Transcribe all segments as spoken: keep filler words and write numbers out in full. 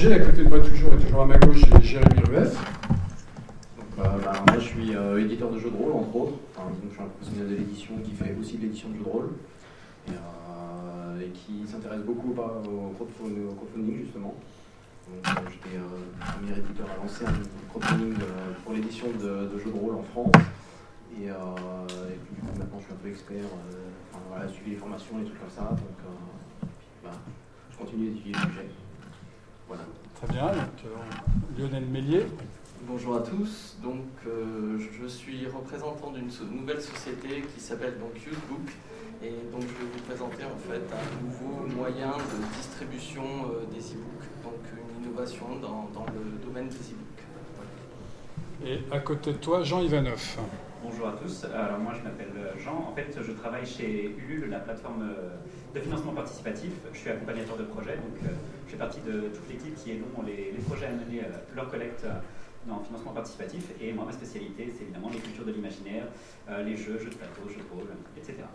j'ai à côté de moi toujours et toujours à ma gauche, j'ai Jérémy Rueff. Donc, euh, bah, moi je suis euh, éditeur de jeux de rôle entre autres, enfin, donc, je suis un professionnel de l'édition qui fait aussi de l'édition de jeux de rôle et, euh, et qui s'intéresse beaucoup au crowdfunding justement. Donc, euh, j'étais euh, le premier éditeur à lancer un crowdfunding euh, pour l'édition de, de jeux de rôle en France. Et, euh, et puis du coup maintenant je suis un peu expert, euh, enfin, voilà, suivi les formations, les trucs comme ça, donc euh, bah, je continue d'étudier le sujet. Voilà. Très bien, donc euh, Lionel Mélier. Bonjour à tous, donc euh, je suis représentant d'une so- nouvelle société qui s'appelle donc Usebook, et donc je vais vous présenter en fait un nouveau moyen de distribution euh, des e-books, donc une innovation dans, dans le domaine des e-books. Voilà. Et à côté de toi, Jean Ivanov. Bonjour à tous, alors moi je m'appelle Jean, en fait je travaille chez Ulule, la plateforme de financement participatif, je suis accompagnateur de projet, donc je fais partie de toute l'équipe qui aident les, les projets à mener leur collecte dans le financement participatif, et moi ma spécialité c'est évidemment l'écriture de l'imaginaire, les jeux, jeux de plateau, jeux de rôle, et cetera.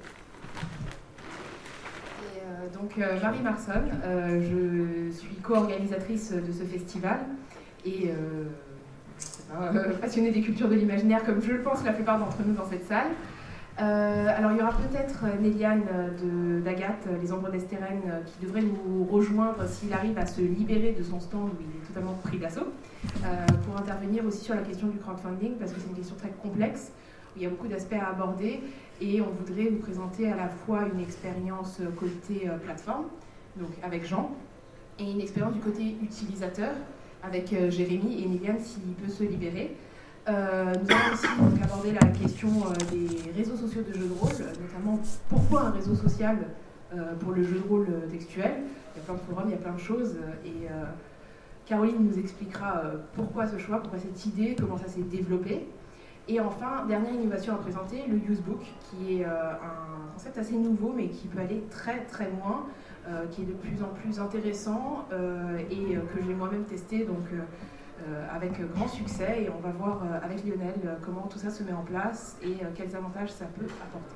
Et euh, donc euh, Marie Marson, euh, je suis co-organisatrice de ce festival, et euh, Euh, passionnée des cultures de l'imaginaire, comme je le pense la plupart d'entre nous dans cette salle. Euh, alors il y aura peut-être Néliane de, d'Agathe, Les Ombres d'Estérène, qui devrait nous rejoindre s'il arrive à se libérer de son stand où il est totalement pris d'assaut, euh, pour intervenir aussi sur la question du crowdfunding, parce que c'est une question très complexe, où il y a beaucoup d'aspects à aborder, et on voudrait vous présenter à la fois une expérience côté euh, plateforme, donc avec Jean, et une expérience du côté utilisateur, avec euh, Jérémy et Néliane s'il peut se libérer. Euh, nous allons aussi donc, aborder la question euh, des réseaux sociaux de jeux de rôle, notamment pourquoi un réseau social euh, pour le jeu de rôle textuel. Il y a plein de forums, il y a plein de choses, et euh, Caroline nous expliquera euh, pourquoi ce choix, pourquoi cette idée, comment ça s'est développé. Et enfin, dernière innovation à présenter, le Usebook, qui est euh, un concept assez nouveau, mais qui peut aller très très loin, euh, qui est de plus en plus intéressant, euh, et euh, que j'ai moi-même testé donc, euh, euh, avec grand succès. Et on va voir euh, avec Lionel euh, comment tout ça se met en place et euh, quels avantages ça peut apporter.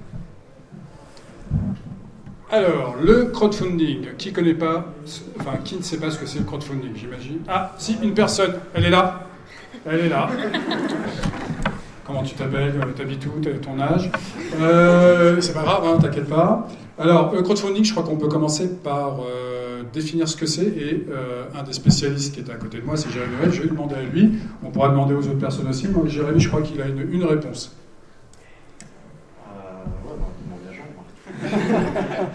Alors, le crowdfunding, qui connaît pas, enfin, qui ne sait pas ce que c'est le crowdfunding, j'imagine. Ah, si, une personne, elle est là. Elle est là. Comment tu t'appelles, t'habites où, ton âge, euh, c'est pas grave, hein, t'inquiète pas. Alors, le crowdfunding, je crois qu'on peut commencer par euh, définir ce que c'est, et euh, un des spécialistes qui est à côté de moi, c'est Jérémy Rueff. Je vais demander à lui, on pourra demander aux autres personnes aussi, mais Jérémy, je crois qu'il a une, une réponse. Euh, ouais, bah, on demande à Jean,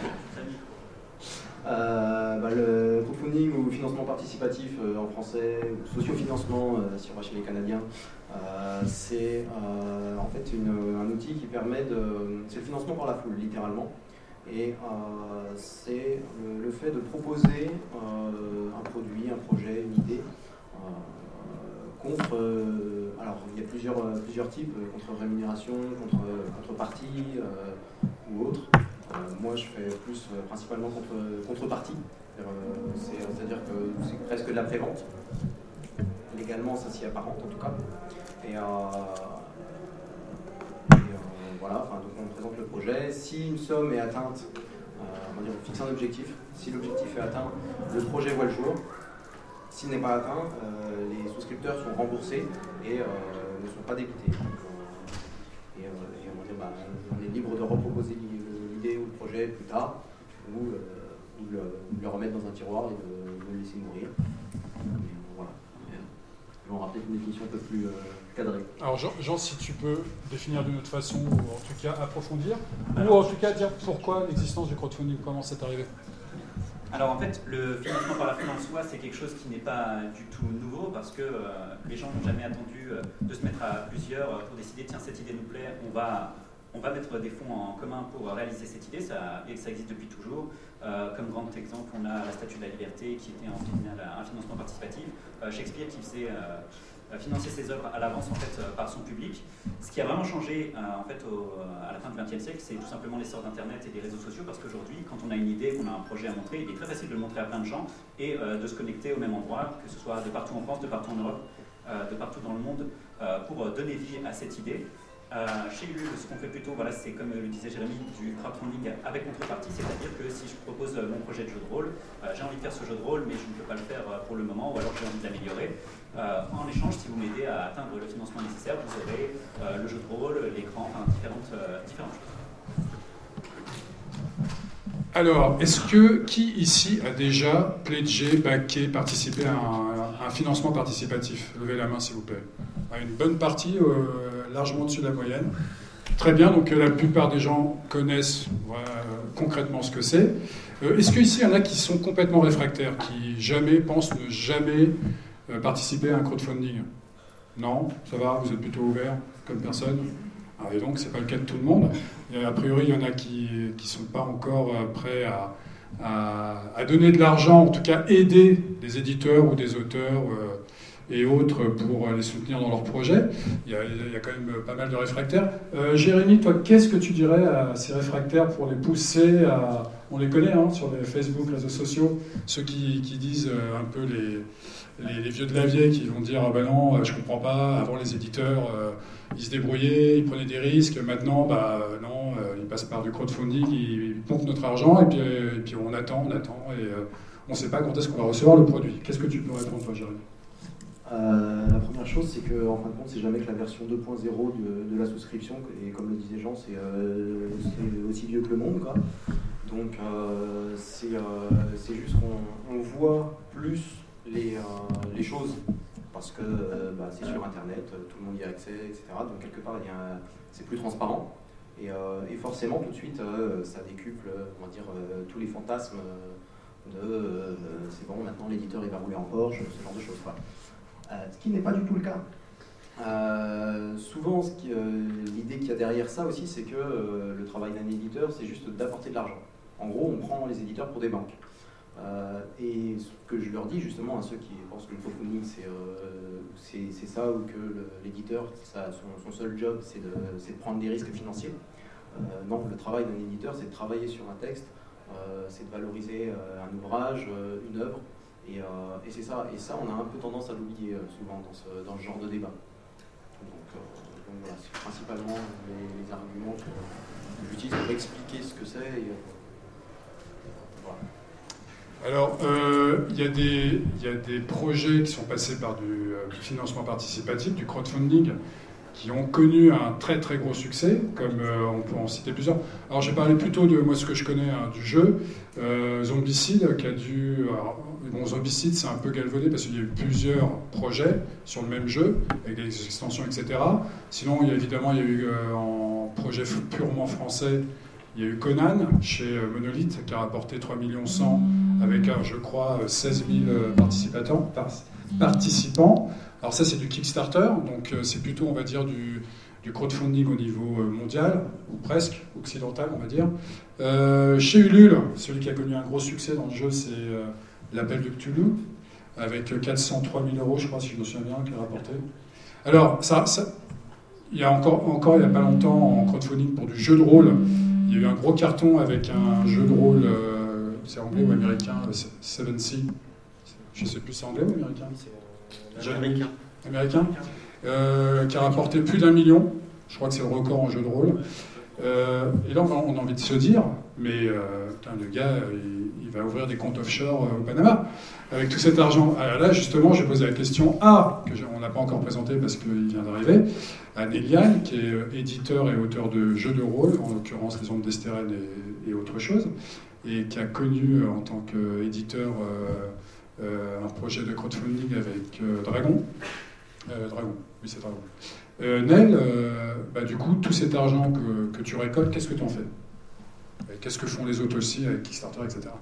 euh, bah, le crowdfunding ou financement participatif euh, en français, ou sociofinancement euh, si on va chez les Canadiens, euh, c'est euh, en fait une, un outil qui permet de... C'est le financement par la foule, littéralement. Et euh, c'est le, le fait de proposer euh, un produit, un projet, une idée euh, contre... Euh, alors, il y a plusieurs, plusieurs types, contre rémunération, contre contrepartie euh, ou autre. Euh, moi, je fais plus euh, principalement contre, contrepartie. Euh, c'est, c'est-à-dire que c'est presque de la prévente. Légalement, ça s'y apparente en tout cas. Et, euh, et euh, voilà, enfin, donc on présente le projet. Si une somme est atteinte, euh, on va dire on fixe un objectif. Si l'objectif est atteint, le projet voit le jour. S'il n'est pas atteint, euh, les souscripteurs sont remboursés et euh, ne sont pas débités. Donc, euh, et, euh, et on va dire, bah, on est libre de reproposer l'idée ou le projet plus tard, ou, euh, ou, le, ou le remettre dans un tiroir et de, de le laisser mourir. Et, voilà. On aura peut-être une définition un peu plus euh, cadrée. Alors Jean, Jean, si tu peux définir d'une autre façon, ou en tout cas approfondir, ou en tout cas dire pourquoi l'existence du crowdfunding, comment c'est arrivé. Alors en fait, le financement par la foule en soi, c'est quelque chose qui n'est pas du tout nouveau, parce que euh, les gens n'ont jamais attendu euh, de se mettre à plusieurs pour décider, tiens, cette idée nous plaît, on va... On va mettre des fonds en commun pour réaliser cette idée, ça, et ça existe depuis toujours. Euh, comme grand exemple, on a la Statue de la Liberté qui était en final un financement participatif. Euh, Shakespeare qui faisait euh, financer ses œuvres à l'avance en fait, euh, par son public. Ce qui a vraiment changé euh, en fait, au, à la fin du vingtième siècle, c'est tout simplement l'essor d'Internet et des réseaux sociaux, parce qu'aujourd'hui, quand on a une idée, qu'on a un projet à montrer, il est très facile de le montrer à plein de gens et euh, de se connecter au même endroit, que ce soit de partout en France, de partout en Europe, euh, de partout dans le monde, euh, pour donner vie à cette idée. Euh, chez Ulule, ce qu'on fait plutôt, voilà, c'est comme le disait Jérémy, du crowdfunding avec contrepartie, c'est-à-dire que si je propose mon projet de jeu de rôle, euh, j'ai envie de faire ce jeu de rôle, mais je ne peux pas le faire pour le moment, ou alors j'ai envie de l'améliorer. Euh, en échange, si vous m'aidez à atteindre le financement nécessaire, vous aurez euh, le jeu de rôle, l'écran, enfin différentes, euh, différentes choses. Alors, est-ce que qui ici a déjà pledgé, backé, participé à un, un financement participatif? Levez la main s'il vous plaît. Une bonne partie, euh, largement au-dessus de la moyenne. Très bien, donc la plupart des gens connaissent voilà, concrètement ce que c'est. Euh, est-ce qu'ici il y en a qui sont complètement réfractaires, qui jamais pensent ne jamais euh, participer à un crowdfunding? Non, ça va, vous êtes plutôt ouvert comme personne? Et donc, ce n'est pas le cas de tout le monde. Et a priori, il y en a qui ne sont pas encore prêts à, à, à donner de l'argent, en tout cas aider des éditeurs ou des auteurs euh, et autres pour les soutenir dans leurs projets. Il y, a, il y a quand même pas mal de réfractaires. Euh, Jérémy, toi, qu'est-ce que tu dirais à ces réfractaires pour les pousser à... On les connaît hein, sur les Facebook, réseaux sociaux, ceux qui, qui disent euh, un peu les... Les, les vieux de la vieille qui vont dire ah ben non, euh, je comprends pas, avant les éditeurs euh, ils se débrouillaient, ils prenaient des risques, maintenant bah non, euh, ils passent par du crowdfunding, ils, ils pompent notre argent et puis, euh, et puis on attend, on attend et euh, on ne sait pas quand est-ce qu'on va recevoir le produit. Qu'est-ce que tu peux répondre toi, Jérémy? Euh, la première chose, c'est qu'en fin de compte, c'est jamais que la version deux point zéro de, de la souscription, et comme le disait Jean, c'est euh, aussi vieux que le monde, quoi. Donc euh, c'est euh, juste qu'on on voit plus Les, euh, les choses, parce que euh, bah, c'est sur Internet, tout le monde y a accès, et cetera. Donc quelque part, c'est plus transparent. Et, euh, et forcément, tout de suite, euh, ça décuple, on va dire, euh, tous les fantasmes de euh, c'est bon, maintenant l'éditeur il va rouler en Porsche, ce genre de choses. Quoi. Euh, ce qui n'est pas du tout le cas. Euh, souvent, euh, l'idée qu'il y a derrière ça aussi, c'est que euh, le travail d'un éditeur, c'est juste d'apporter de l'argent. En gros, on prend les éditeurs pour des banques. Euh, et ce que je leur dis justement à ceux qui pensent que le crowdfunding c'est euh, ça, ou que l'éditeur, son, son seul job c'est de, de prendre des risques financiers. Euh, non, le travail d'un éditeur c'est de travailler sur un texte, euh, c'est de valoriser euh, un ouvrage, euh, une œuvre, et, euh, et c'est ça. Et ça, on a un peu tendance à l'oublier euh, souvent dans ce, dans ce genre de débat. Donc, euh, donc voilà, c'est principalement les, les arguments que j'utilise pour expliquer ce que c'est. Et, euh, voilà. Alors, euh, il y a des, il y a des projets qui sont passés par du euh, financement participatif, du crowdfunding, qui ont connu un très très gros succès, comme euh, on peut en citer plusieurs. Alors, j'ai parlé plutôt de moi ce que je connais hein, du jeu, euh, Zombicide, qui a dû... Alors, bon, Zombicide, c'est un peu galvaudé parce qu'il y a eu plusieurs projets sur le même jeu, avec des extensions, et cetera. Sinon, il y a, évidemment, il y a eu euh, en projet purement français, il y a eu Conan, chez euh, Monolith, qui a rapporté trois millions cent avec, je crois, seize mille participants. participants. Alors ça, c'est du Kickstarter, donc c'est plutôt, on va dire, du, du crowdfunding au niveau mondial, ou presque, occidental, on va dire. Euh, chez Ulule, celui qui a connu un gros succès dans le jeu, c'est euh, l'Appel de Cthulhu, avec quatre cent trois mille euros, je crois, si je me souviens bien, qu'il a rapporté. Alors, ça, ça, il y a encore, encore, il n'y a pas longtemps, en crowdfunding pour du jeu de rôle, il y a eu un gros carton avec un jeu de rôle... Euh, c'est anglais ou américain, Seven Sea. Je ne sais plus, c'est anglais ou américain? C'est euh, américain. Américain, euh, qui a rapporté plus d'un million. Je crois que c'est le record en jeu de rôle. Euh, et là, on a envie de se dire, mais euh, putain, le gars, il, il va ouvrir des comptes offshore au Panama avec tout cet argent. Alors là, justement, j'ai posé la question A, que on n'a pas encore présentée parce qu'il vient d'arriver, à Néliane, qui est éditeur et auteur de jeux de rôle, en l'occurrence Les Ombres d'Estérel et, et autre chose, et qui a connu euh, en tant qu'éditeur euh, euh, un projet de crowdfunding avec euh, Dragon. Euh, Dragon, oui c'est Dragon. Euh, Nel, euh, bah, du coup, tout cet argent que, que tu récoltes, qu'est-ce que tu en fais? Qu'est-ce que font les autres aussi avec Kickstarter, et cetera.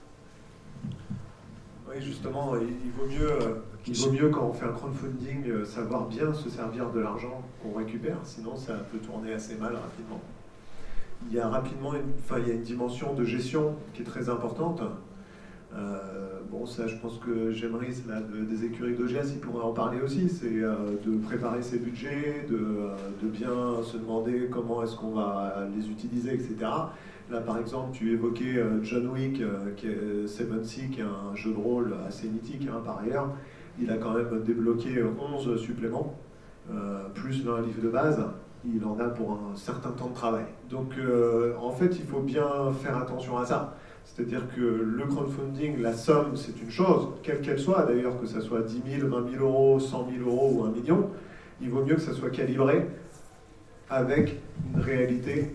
Oui, justement, il, il, vaut mieux, il vaut mieux quand on fait un crowdfunding savoir bien se servir de l'argent qu'on récupère, sinon ça peut tourner assez mal rapidement. Il y a rapidement une, enfin, il y a une dimension de gestion qui est très importante. Euh, bon, ça, je pense que j'aimerais, là, de, des écuries d'O G S, il pourrait en parler aussi. C'est euh, de préparer ses budgets, de, de bien se demander comment est-ce qu'on va les utiliser, et cetera. Là, par exemple, tu évoquais euh, John Wick, euh, qui est Seven Sea, qui est un jeu de rôle assez mythique, hein, par ailleurs. Il a quand même débloqué onze suppléments, euh, plus vingt livres de base. il en a pour un certain temps de travail. Donc euh, en fait, il faut bien faire attention à ça. C'est-à-dire que le crowdfunding, la somme, c'est une chose, quelle qu'elle soit, d'ailleurs, que ça soit dix mille, vingt mille euros, cent mille euros ou un million, il vaut mieux que ça soit calibré avec une réalité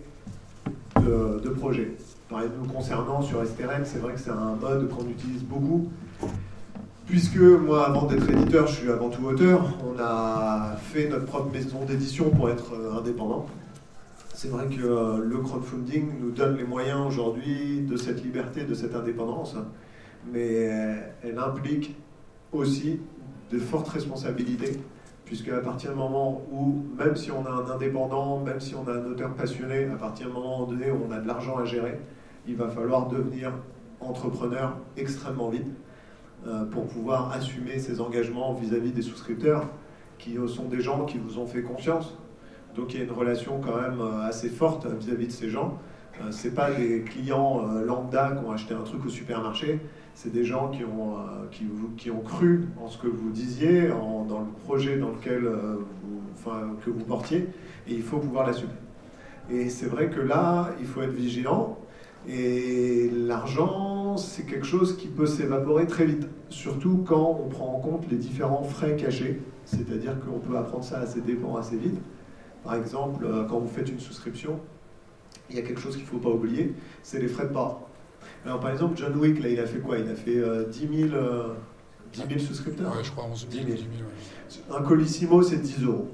de, de projet. Par exemple, nous concernant sur S T R M, c'est vrai que c'est un mode qu'on utilise beaucoup. Puisque moi, avant d'être éditeur, je suis avant tout auteur, on a fait notre propre maison d'édition pour être indépendant. C'est vrai que euh, le crowdfunding nous donne les moyens aujourd'hui de cette liberté, de cette indépendance, mais euh, elle implique aussi de fortes responsabilités, puisque à partir du moment où, même si on a un indépendant, même si on a un auteur passionné, à partir du moment donné où on a de l'argent à gérer, il va falloir devenir entrepreneur extrêmement vite euh, pour pouvoir assumer ses engagements vis-à-vis des souscripteurs, qui sont des gens qui vous ont fait confiance. Donc il y a une relation quand même assez forte vis-à-vis de ces gens. Euh, ce n'est pas des clients euh, lambda qui ont acheté un truc au supermarché, c'est des gens qui ont, euh, qui, vous, qui ont cru en ce que vous disiez, en, dans le projet dans lequel euh, vous, enfin, que vous portiez, et il faut pouvoir l'assumer. Et c'est vrai que là, il faut être vigilant, et l'argent, c'est quelque chose qui peut s'évaporer très vite, surtout quand on prend en compte les différents frais cachés, c'est-à-dire qu'on peut apprendre ça à ses dépens assez vite. Par exemple, quand vous faites une souscription, il y a quelque chose qu'il ne faut pas oublier, c'est les frais de port. Alors par exemple, John Wick, là, il a fait quoi? Il a fait euh, dix mille souscripteurs. Ouais, je crois onze mille. dix mille, ouais. Un colissimo, c'est dix euros.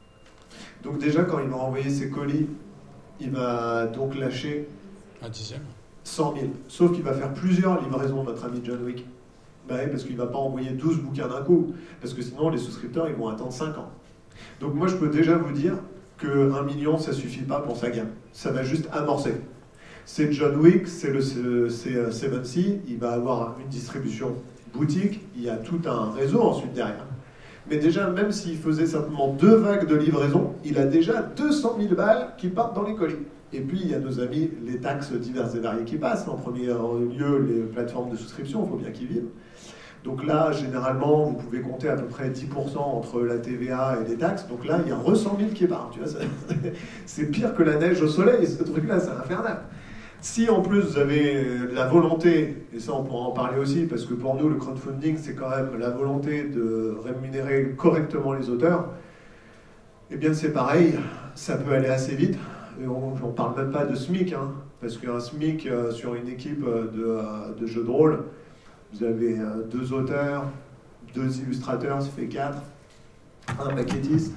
Donc déjà, quand il va envoyer ses colis, il va donc lâcher un dixième. cent mille. Sauf qu'il va faire plusieurs livraisons, notre ami John Wick. Bah oui, parce qu'il ne va pas envoyer douze bouquins d'un coup. Parce que sinon, les souscripteurs, ils vont attendre cinq ans. Donc moi, je peux déjà vous dire que un million, ça ne suffit pas pour sa gamme. Ça va juste amorcer. C'est John Wick, c'est le c'est seven C, il va avoir une distribution boutique, il y a tout un réseau ensuite derrière. Mais déjà, même s'il faisait simplement deux vagues de livraison, il a déjà deux cent mille balles qui partent dans les colis. Et puis, il y a nos amis, les taxes diverses et variées qui passent. En premier lieu, les plateformes de souscription, il faut bien qu'ils vivent. Donc là, généralement, vous pouvez compter à peu près dix pour cent entre la T V A et les taxes. Donc là, il y a re cent mille qui partent. Tu vois, c'est pire que la neige au soleil, ce truc-là, c'est infernal. Si en plus vous avez la volonté, et ça on pourra en parler aussi, parce que pour nous, le crowdfunding, c'est quand même la volonté de rémunérer correctement les auteurs, eh bien c'est pareil, ça peut aller assez vite. Et on ne parle même pas de SMIC, hein, parce qu'un SMIC euh, sur une équipe de, euh, de jeux de rôle, vous avez euh, deux auteurs, deux illustrateurs, ça fait quatre, un maquettiste,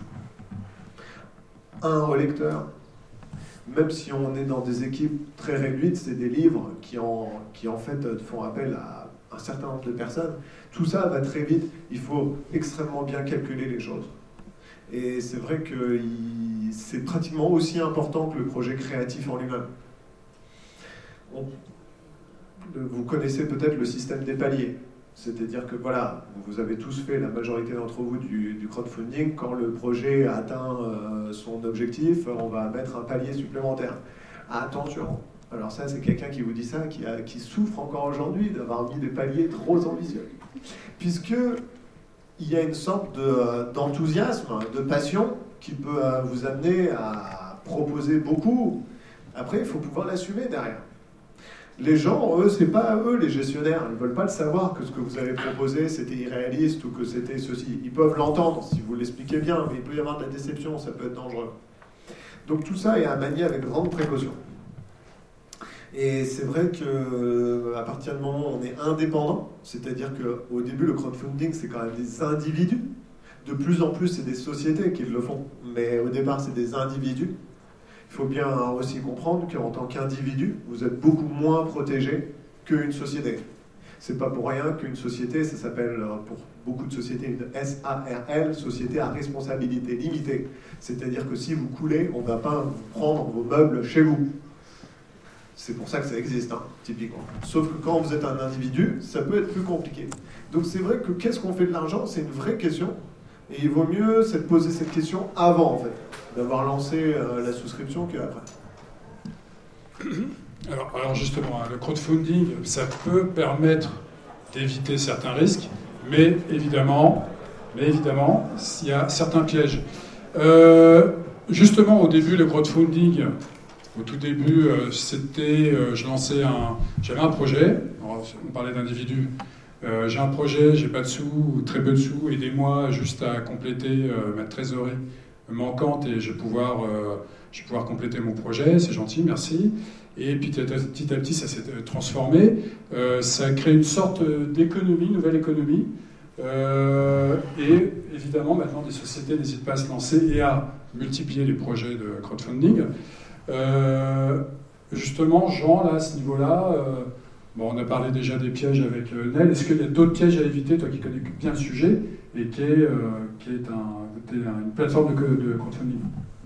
un relecteur. Même si on est dans des équipes très réduites, c'est des livres qui en, qui en fait font appel à un certain nombre de personnes. Tout ça va très vite, il faut extrêmement bien calculer les choses. Et c'est vrai que il, c'est pratiquement aussi important que le projet créatif en lui-même. On, vous connaissez peut-être le système des paliers. C'est-à-dire que voilà, vous avez tous fait, la majorité d'entre vous, du, du crowdfunding. Quand le projet a atteint euh, son objectif, on va mettre un palier supplémentaire. Attention, alors ça c'est quelqu'un qui vous dit ça, qui, a, qui souffre encore aujourd'hui d'avoir mis des paliers trop ambitieux. Puisque il y a une sorte de, d'enthousiasme, de passion qui peut vous amener à proposer beaucoup. Après, il faut pouvoir l'assumer derrière. Les gens, eux, c'est pas eux les gestionnaires, ils ne veulent pas le savoir que ce que vous avez proposé c'était irréaliste ou que c'était ceci. Ils peuvent l'entendre si vous l'expliquez bien, mais il peut y avoir de la déception, ça peut être dangereux. Donc tout ça est à manier avec grande précaution. Et c'est vrai qu'à partir du moment où on est indépendant, c'est-à-dire qu'au début le crowdfunding c'est quand même des individus, de plus en plus c'est des sociétés qui le font, mais au départ c'est des individus. Il faut bien aussi comprendre qu'en tant qu'individu, vous êtes beaucoup moins protégé qu'une société. C'est pas pour rien qu'une société, ça s'appelle pour beaucoup de sociétés une S A R L, société à responsabilité limitée. C'est-à-dire que si vous coulez, on ne va pas vous prendre vos meubles chez vous. C'est pour ça que ça existe, hein, typiquement. Sauf que quand vous êtes un individu, ça peut être plus compliqué. Donc c'est vrai que qu'est-ce qu'on fait de l'argent, c'est une vraie question. Et il vaut mieux se poser cette question avant, en fait, d'avoir lancé euh, la souscription qu'après. Alors, alors justement, hein, le crowdfunding, ça peut permettre d'éviter certains risques, mais évidemment, mais évidemment, il y a certains pièges. Euh, justement, au début, le crowdfunding, au tout début, euh, c'était, euh, je lançais un, j'avais un projet, on parlait d'individus, euh, j'ai un projet, j'ai pas de sous, ou très peu de sous, aidez-moi juste à compléter euh, ma trésorerie manquante et je vais pouvoir, euh, je vais pouvoir compléter mon projet, c'est gentil, merci. Et puis petit à petit, ça s'est transformé, euh, ça a créé une sorte d'économie, nouvelle économie, euh, et évidemment, maintenant, des sociétés n'hésitent pas à se lancer et à multiplier les projets de crowdfunding. Euh, justement, Jean, là, à ce niveau-là, euh, bon, on a parlé déjà des pièges avec euh, Nel. Est-ce qu'il y a d'autres pièges à éviter, toi qui connais bien le sujet, et qui est, euh, qui est, un, qui est un, une plateforme de, de crowdfunding?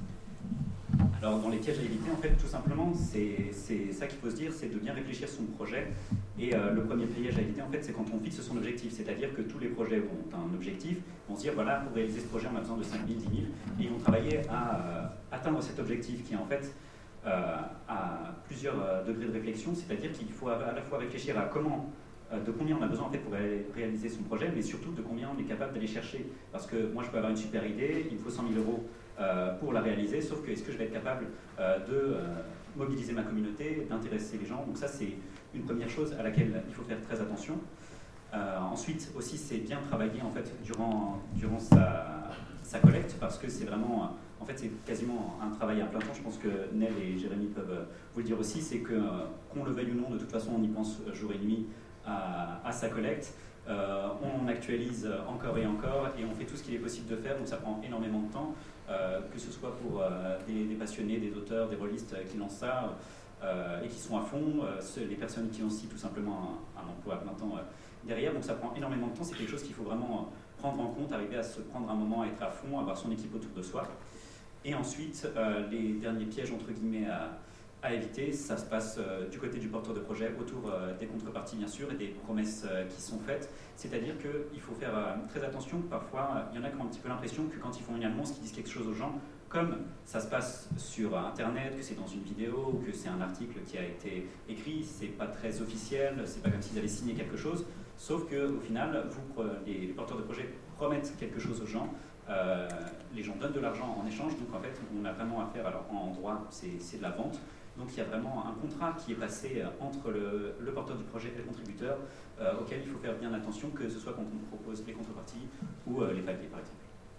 Alors, dans les pièges à éviter, en fait, tout simplement, c'est ça qu'il faut se dire, c'est de bien réfléchir son projet. Et euh, le premier piège à éviter, en fait, c'est quand on fixe son objectif. C'est-à-dire que tous les projets ont un objectif, vont se dire, voilà, pour réaliser ce projet, on a besoin de cinq mille, dix mille, et ils vont travailler à euh, atteindre cet objectif qui est en fait euh, à plusieurs euh, degrés de réflexion. C'est-à-dire qu'il faut à, à la fois réfléchir à comment, euh, de combien on a besoin en fait pour ré réaliser son projet, mais surtout de combien on est capable d'aller chercher. Parce que moi, je peux avoir une super idée, il me faut cent mille euros Euh, pour la réaliser, sauf que est-ce que je vais être capable euh, de euh, mobiliser ma communauté, d'intéresser les gens. Donc ça, c'est une première chose à laquelle il faut faire très attention. Euh, ensuite, aussi, c'est bien travailler en fait durant, durant sa, sa collecte, parce que c'est vraiment, en fait, c'est quasiment un travail à plein temps. Je pense que Nel et Jérémy peuvent vous le dire aussi, c'est que euh, qu'on le veuille ou non, de toute façon, on y pense jour et nuit à, à sa collecte. Euh, on actualise encore et encore et on fait tout ce qu'il est possible de faire, donc ça prend énormément de temps, euh, que ce soit pour euh, des, des passionnés, des auteurs, des rôlistes qui lancent ça euh, et qui sont à fond, euh, les personnes qui ont aussi tout simplement un, un emploi à plein temps euh, derrière, donc ça prend énormément de temps, c'est quelque chose qu'il faut vraiment prendre en compte, arriver à se prendre un moment, à être à fond, avoir son équipe autour de soi. Et ensuite, euh, les derniers pièges entre guillemets à à éviter, ça se passe euh, du côté du porteur de projet, autour euh, des contreparties bien sûr et des promesses euh, qui sont faites. C'est-à-dire qu'il faut faire euh, très attention, parfois il y en a qui ont un petit peu l'impression que quand ils font une annonce, qu'ils disent quelque chose aux gens, comme ça se passe sur Internet, que c'est dans une vidéo ou que c'est un article qui a été écrit, c'est pas très officiel, c'est pas comme s'ils avaient signé quelque chose, sauf qu'au final, vous, les, les porteurs de projet promettent quelque chose aux gens, euh, les gens donnent de l'argent en échange, donc en fait on a vraiment affaire, alors en droit c'est de la vente. Donc il y a vraiment un contrat qui est passé entre le, le porteur du projet et le contributeur euh, auquel il faut faire bien attention, que ce soit quand on propose les contreparties ou euh, les papiers par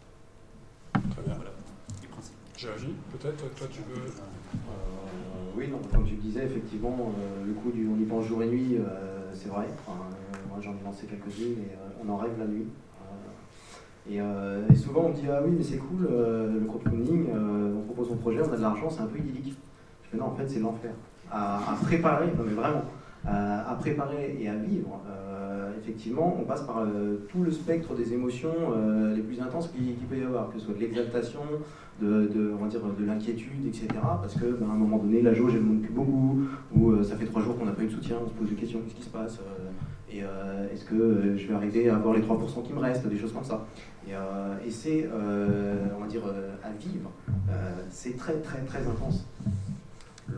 exemple. Très bien. Voilà les principes. Jérémy, peut-être, toi tu veux... Euh, oui, non, comme tu le disais, effectivement, euh, le coup du on y pense jour et nuit, euh, c'est vrai. Enfin, euh, moi j'en ai lancé quelques-unes, mais euh, on en rêve la nuit. Euh, et, euh, et souvent on me dit, ah oui, mais c'est cool, euh, le crowdfunding, euh, on propose son projet, on a de l'argent, c'est un peu idyllique. Mais non, en fait, c'est l'enfer. À, à préparer, non mais vraiment, à, à préparer et à vivre, euh, effectivement, on passe par euh, tout le spectre des émotions euh, les plus intenses qu'il qu'il peut y avoir, que ce soit de l'exaltation, de, de, on va dire, de l'inquiétude, et cetera. Parce qu'à ben, un moment donné, la jauge, elle ne monte plus beaucoup, ou euh, ça fait trois jours qu'on n'a pas eu de soutien, on se pose des questions, qu'est-ce qui se passe euh, et euh, est-ce que euh, je vais arriver à avoir les trois pour cent qui me restent, des choses comme ça. Et, euh, et c'est, euh, on va dire, euh, à vivre, euh, c'est très, très, très intense. Le...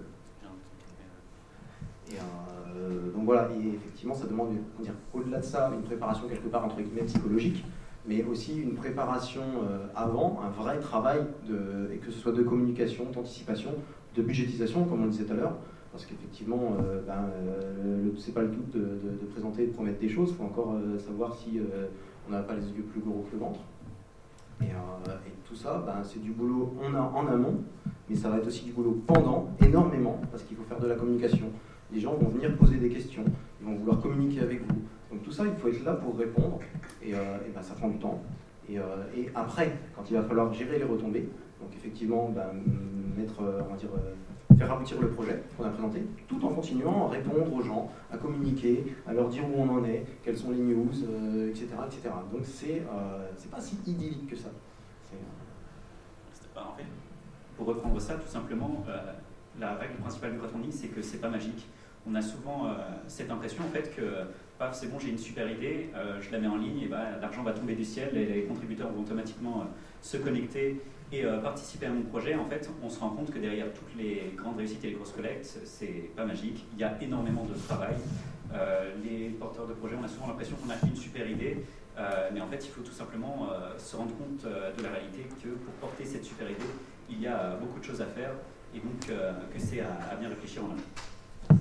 Et euh, donc voilà, et effectivement, ça demande, au-delà de ça, une préparation quelque part entre guillemets psychologique, mais aussi une préparation euh, avant, un vrai travail, de, et que ce soit de communication, d'anticipation, de budgétisation, comme on le disait tout à l'heure, parce qu'effectivement, euh, ben, euh, c'est pas le tout de, de, de présenter et de promettre des choses, il faut encore euh, savoir si euh, on n'a pas les yeux plus gros que le ventre. Et, euh, et tout ça, ben, c'est du boulot en, en amont, mais ça va être aussi du boulot pendant, énormément, parce qu'il faut faire de la communication. Les gens vont venir poser des questions, ils vont vouloir communiquer avec vous. Donc tout ça, il faut être là pour répondre, et, euh, et ben, ça prend du temps. Et, euh, et après, quand il va falloir gérer les retombées, donc effectivement, ben, mettre, on va dire, faire aboutir le projet qu'on a présenté, tout en continuant à répondre aux gens, à communiquer, à leur dire où on en est, quelles sont les news, euh, et cetera, et cetera. Donc c'est euh, c'est pas si idyllique que ça. Euh... En fait, pour reprendre ça, tout simplement, euh, la règle principale du crowdfunding, c'est que c'est pas magique. On a souvent euh, cette impression en fait que, paf, c'est bon, j'ai une super idée, euh, je la mets en ligne, et bah, l'argent va tomber du ciel, et les contributeurs vont automatiquement euh, se connecter et euh, participer à mon projet. En fait, on se rend compte que derrière toutes les grandes réussites et les grosses collectes, c'est pas magique. Il y a énormément de travail. Euh, les porteurs de projets, on a souvent l'impression qu'on a une super idée, euh, mais en fait, il faut tout simplement euh, se rendre compte euh, de la réalité que pour porter cette super idée, il y a beaucoup de choses à faire et donc euh, que c'est à, à bien réfléchir en amont.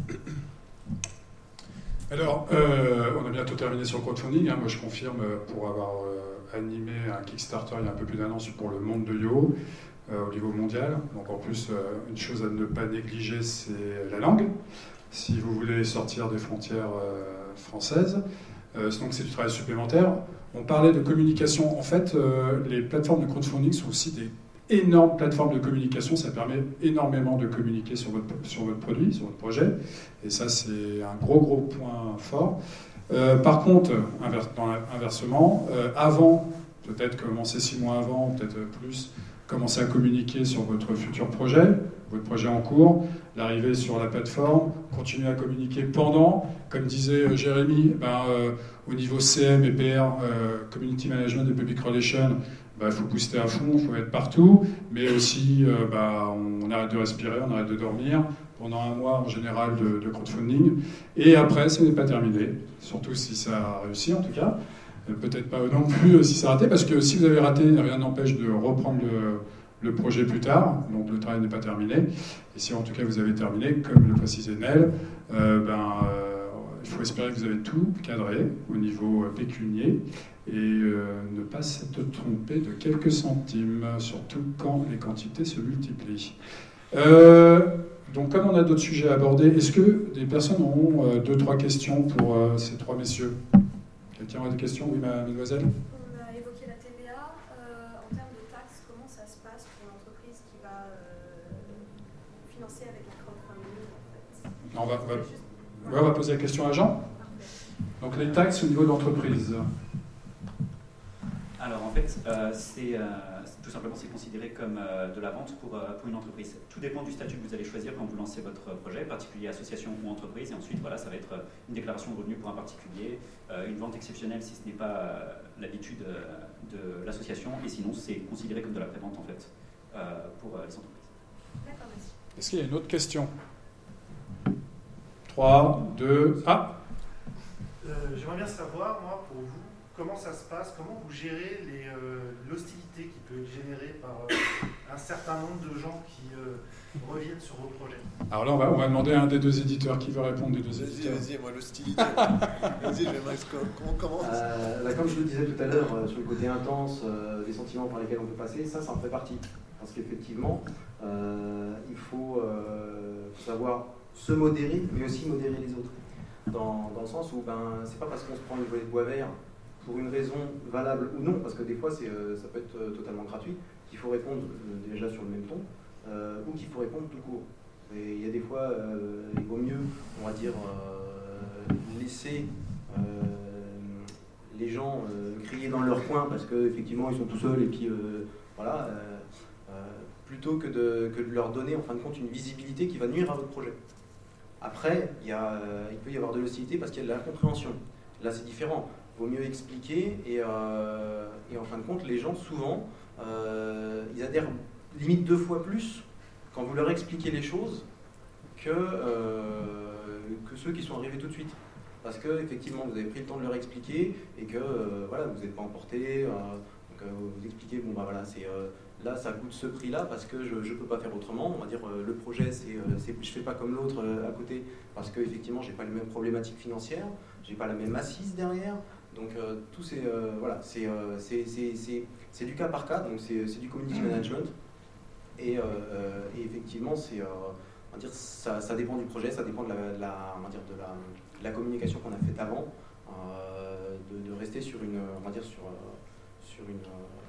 Alors, euh, on a bientôt terminé sur le crowdfunding. Hein. Moi, je confirme, pour avoir euh, animé un Kickstarter il y a un peu plus d'un an pour le monde de Yo, euh, au niveau mondial. Donc, en plus, euh, une chose à ne pas négliger, c'est la langue. Si vous voulez sortir des frontières euh, françaises, euh, donc c'est du travail supplémentaire. On parlait de communication. En fait, euh, les plateformes de crowdfunding sont aussi des énormes plateformes de communication. Ça permet énormément de communiquer sur votre, sur votre produit, sur votre projet. Et ça, c'est un gros, gros point fort. Euh, par contre, inver dans inversement, euh, avant, peut-être commencer six mois avant, peut-être plus, commencer à communiquer sur votre futur projet, votre projet en cours, l'arrivée sur la plateforme, continuer à communiquer pendant, comme disait euh, Jérémy, ben, euh, au niveau C M et P R, euh, Community Management et Public Relations, il bah, faut booster à fond, il faut être partout, mais aussi euh, bah, on, on arrête de respirer, on arrête de dormir pendant un mois en général de, de crowdfunding. Et après, ce n'est pas terminé, surtout si ça a réussi en tout cas. Euh, Peut-être pas non plus euh, si ça a raté, parce que si vous avez raté, rien n'empêche de reprendre le, le projet plus tard, donc le travail n'est pas terminé. Et si en tout cas vous avez terminé, comme le précisait Nel, euh, ben, euh, il faut espérer que vous avez tout cadré au niveau pécunier et euh, ne pas s'être trompé de quelques centimes, surtout quand les quantités se multiplient. Euh, donc comme on a d'autres sujets à aborder, est-ce que des personnes ont euh, deux, trois questions pour euh, ces trois messieurs? Quelqu'un a des questions? Oui, mademoiselle? On a évoqué la T V A. Euh, en termes de taxes, comment ça se passe pour une entreprise qui va euh, financer avec un crowdfunding en fait? Non, on, va, on, va, ouais, on va poser la question à Jean. Donc les taxes au niveau de l'entreprise. Alors en fait, euh, c'est euh, tout simplement c'est considéré comme euh, de la vente pour, euh, pour une entreprise. Tout dépend du statut que vous allez choisir quand vous lancez votre projet, particulier, association ou entreprise. Et ensuite, voilà, ça va être une déclaration de revenus pour un particulier, euh, une vente exceptionnelle si ce n'est pas euh, l'habitude euh, de l'association. Et sinon, c'est considéré comme de la prévente en fait euh, pour euh, les entreprises. D'accord, merci. Est-ce qu'il y a une autre question? trois, deux, ah euh, J'aimerais bien savoir, moi, pour vous, comment ça se passe, comment vous gérez l'hostilité qui peut être générée par euh, un certain nombre de gens qui euh, reviennent sur vos projets? Alors là, on va, on va demander à un des deux éditeurs qui veut répondre des deux Vas-y, éditeurs. vas-y, moi l'hostilité. Vas-y, j'aimerais comment on commence. Euh, bah, comme je le disais tout à l'heure, euh, sur le côté intense, euh, des sentiments par lesquels on peut passer, ça, ça en fait partie. Parce qu'effectivement, euh, il faut euh, savoir se modérer, mais aussi modérer les autres. Dans, dans le sens où, ben, c'est pas parce qu'on se prend une volée de bois vert pour une raison valable ou non, parce que des fois c'est, euh, ça peut être euh, totalement gratuit, qu'il faut répondre euh, déjà sur le même ton, euh, ou qu'il faut répondre tout court. Et il y a des fois, euh, il vaut mieux, on va dire, euh, laisser euh, les gens euh, crier dans leur coin parce qu'effectivement ils sont tout seuls et puis euh, voilà, euh, euh, plutôt que de, que de leur donner en fin de compte une visibilité qui va nuire à votre projet. Après, il, y a, euh, il peut y avoir de l'hostilité parce qu'il y a de l'incompréhension. Là c'est différent. Il vaut mieux expliquer et, euh, et en fin de compte, les gens, souvent, euh, ils adhèrent limite deux fois plus quand vous leur expliquez les choses que, euh, que ceux qui sont arrivés tout de suite. Parce que effectivement, vous avez pris le temps de leur expliquer et que euh, voilà, vous n'êtes pas emporté. Euh, donc, euh, vous expliquez, bon bah voilà, c'est euh, là ça coûte ce prix-là parce que je ne peux pas faire autrement. On va dire euh, le projet, c'est, euh, c'est, je ne fais pas comme l'autre euh, à côté parce que effectivement, j'ai pas les mêmes problématiques financières, j'ai pas la même assise derrière. Donc euh, tout c'est euh, voilà, c'est, euh, c'est, c'est, c'est, c'est du cas par cas, donc c'est, c'est du community management. Et, euh, et effectivement, c'est, euh, on va dire, ça, ça dépend du projet, ça dépend de la, de la, on va dire, de la, de la communication qu'on a faite avant, euh, de, de rester sur une, on va dire, sur, sur une,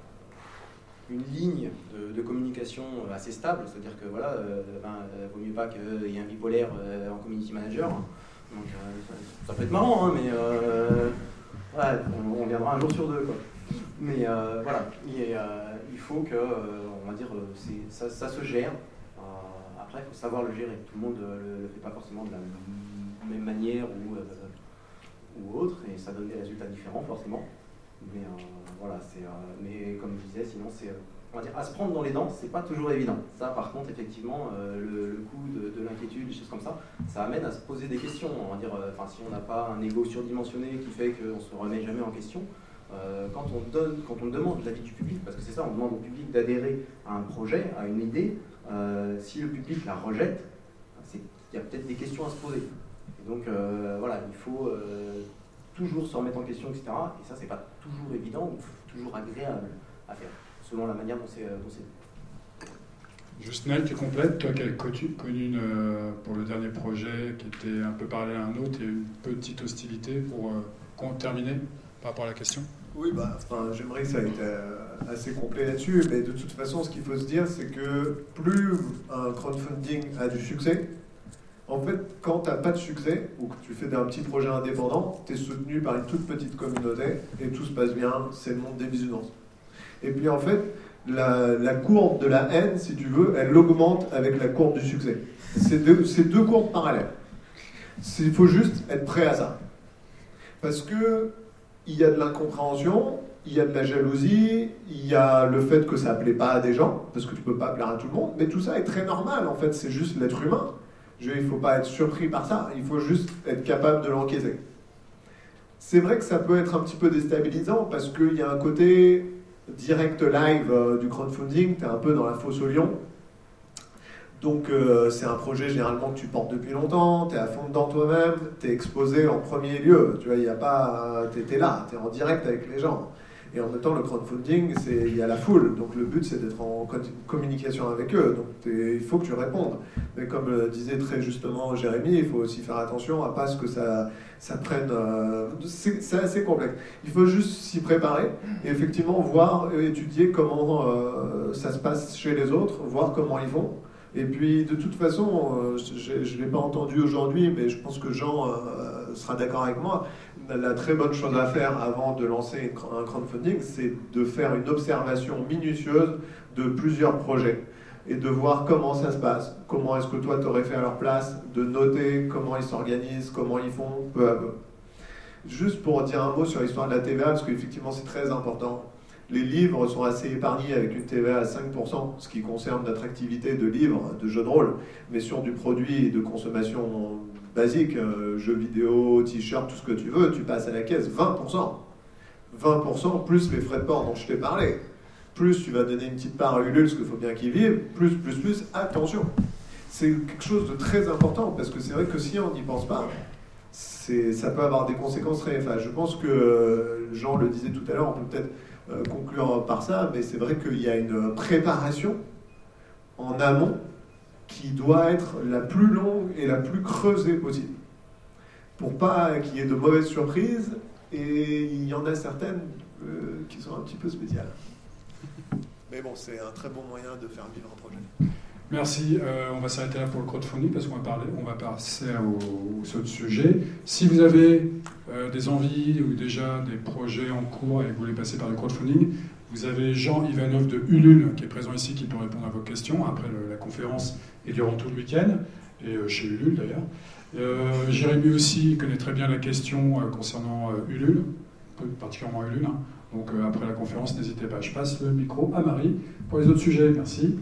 une ligne de, de communication assez stable, c'est-à-dire que voilà, euh, ben, vaut mieux pas qu'il y ait un bipolaire euh, en community manager. Donc euh, ça, ça peut être marrant, hein, mais euh, ouais, on, on viendra un jour sur deux, quoi. Mais euh, voilà, et, euh, il faut que, euh, on va dire, c'est, ça, ça se gère. Euh, après, il faut savoir le gérer. Tout le monde ne euh, le fait pas forcément de la même manière ou, euh, ou autre, et ça donne des résultats différents, forcément. Mais euh, voilà, c'est, euh, mais comme je disais, sinon, c'est, on va dire, à se prendre dans les dents, c'est pas toujours évident. Ça, par contre, effectivement, euh, le, le coup de, de l'inquiétude, des choses comme ça, ça amène à se poser des questions. On va dire, enfin, euh, si on n'a pas un ego surdimensionné qui fait qu'on se remet jamais en question, euh, quand on donne, quand on demande l'avis du public, parce que c'est ça, on demande au public d'adhérer à un projet, à une idée, euh, si le public la rejette, c'est qu'il y a peut-être des questions à se poser. Et donc euh, voilà, il faut euh, toujours se remettre en question, et cetera. Et ça, c'est pas toujours évident ou toujours agréable à faire, selon la manière dont c'est dont c'est. Juste Nel, tu complètes, toi qui as connu une, euh, pour le dernier projet qui était un peu parallèle à un autre, et une petite hostilité pour euh, terminer par rapport à la question. Oui, bah, enfin, j'aimerais que ça ait été assez complet là-dessus, mais de toute façon, ce qu'il faut se dire, c'est que plus un crowdfunding a du succès, en fait, quand tu n'as pas de succès, ou que tu fais un petit projet indépendant, tu es soutenu par une toute petite communauté, et tout se passe bien, c'est le monde des bisounours. Et puis en fait, La, la courbe de la haine, si tu veux, elle augmente avec la courbe du succès. C'est deux, c'est deux courbes parallèles. Il faut juste être prêt à ça. Parce que il y a de l'incompréhension, il y a de la jalousie, il y a le fait que ça ne plaît pas à des gens, parce que tu ne peux pas plaire à tout le monde, mais tout ça est très normal, en fait, c'est juste l'être humain. Je, il ne faut pas être surpris par ça, il faut juste être capable de l'encaisser. C'est vrai que ça peut être un petit peu déstabilisant, parce qu'il y a un côté direct live euh, du crowdfunding, tu es un peu dans la fosse au lion. Donc euh, c'est un projet généralement que tu portes depuis longtemps, tu es à fond dedans toi-même, tu es exposé en premier lieu, tu vois, il y a pas, tu es là, tu es en direct avec les gens. Et en même temps, le crowdfunding, c'est, il y a la foule, donc le but c'est d'être en communication avec eux, donc il faut que tu répondes. Mais comme le disait très justement Jérémy, il faut aussi faire attention à pas ce que ça, ça prenne... Euh, c'est, c'est assez complexe. Il faut juste s'y préparer et effectivement voir, étudier comment euh, ça se passe chez les autres, voir comment ils font. Et puis de toute façon, euh, je ne l'ai pas entendu aujourd'hui, mais je pense que Jean euh, sera d'accord avec moi, la très bonne chose à faire avant de lancer un crowdfunding, c'est de faire une observation minutieuse de plusieurs projets et de voir comment ça se passe, comment est-ce que toi tu aurais fait à leur place, de noter comment ils s'organisent, comment ils font peu à peu. Juste pour dire un mot sur l'histoire de la T V A, parce qu'effectivement c'est très important. Les livres sont assez épargnés avec une T V A à cinq pour cent, ce qui concerne notre activité de livres, de jeux de rôle, mais sur du produit de consommation basique, euh, jeux vidéo, t-shirt, tout ce que tu veux, tu passes à la caisse vingt pour cent. vingt pour cent plus les frais de port dont je t'ai parlé. Plus tu vas donner une petite part à Ulule, parce qu'il faut bien qu'ils vivent, plus, plus, plus, attention. C'est quelque chose de très important, parce que c'est vrai que si on n'y pense pas, c'est, ça peut avoir des conséquences réelles. Enfin, je pense que Jean le disait tout à l'heure, on peut peut-être euh, conclure par ça, mais c'est vrai qu'il y a une préparation en amont qui doit être la plus longue et la plus creusée possible, pour pas qu'il y ait de mauvaises surprises, et il y en a certaines euh, qui sont un petit peu spéciales. Mais bon, c'est un très bon moyen de faire vivre un projet. Merci, euh, on va s'arrêter là pour le crowdfunding, parce qu'on va, parler, on va passer au, au autre sujet. Si vous avez euh, des envies ou déjà des projets en cours et que vous voulez passer par le crowdfunding, vous avez Jean Ivanov de Ulule qui est présent ici, qui peut répondre à vos questions après le, la conférence et durant tout le week-end, et euh, chez Ulule d'ailleurs. Euh, Jérémy aussi connaît très bien la question euh, concernant euh, Ulule, particulièrement Ulule. Hein. Donc euh, après la conférence, n'hésitez pas. Je passe le micro à Marie pour les autres sujets. Merci.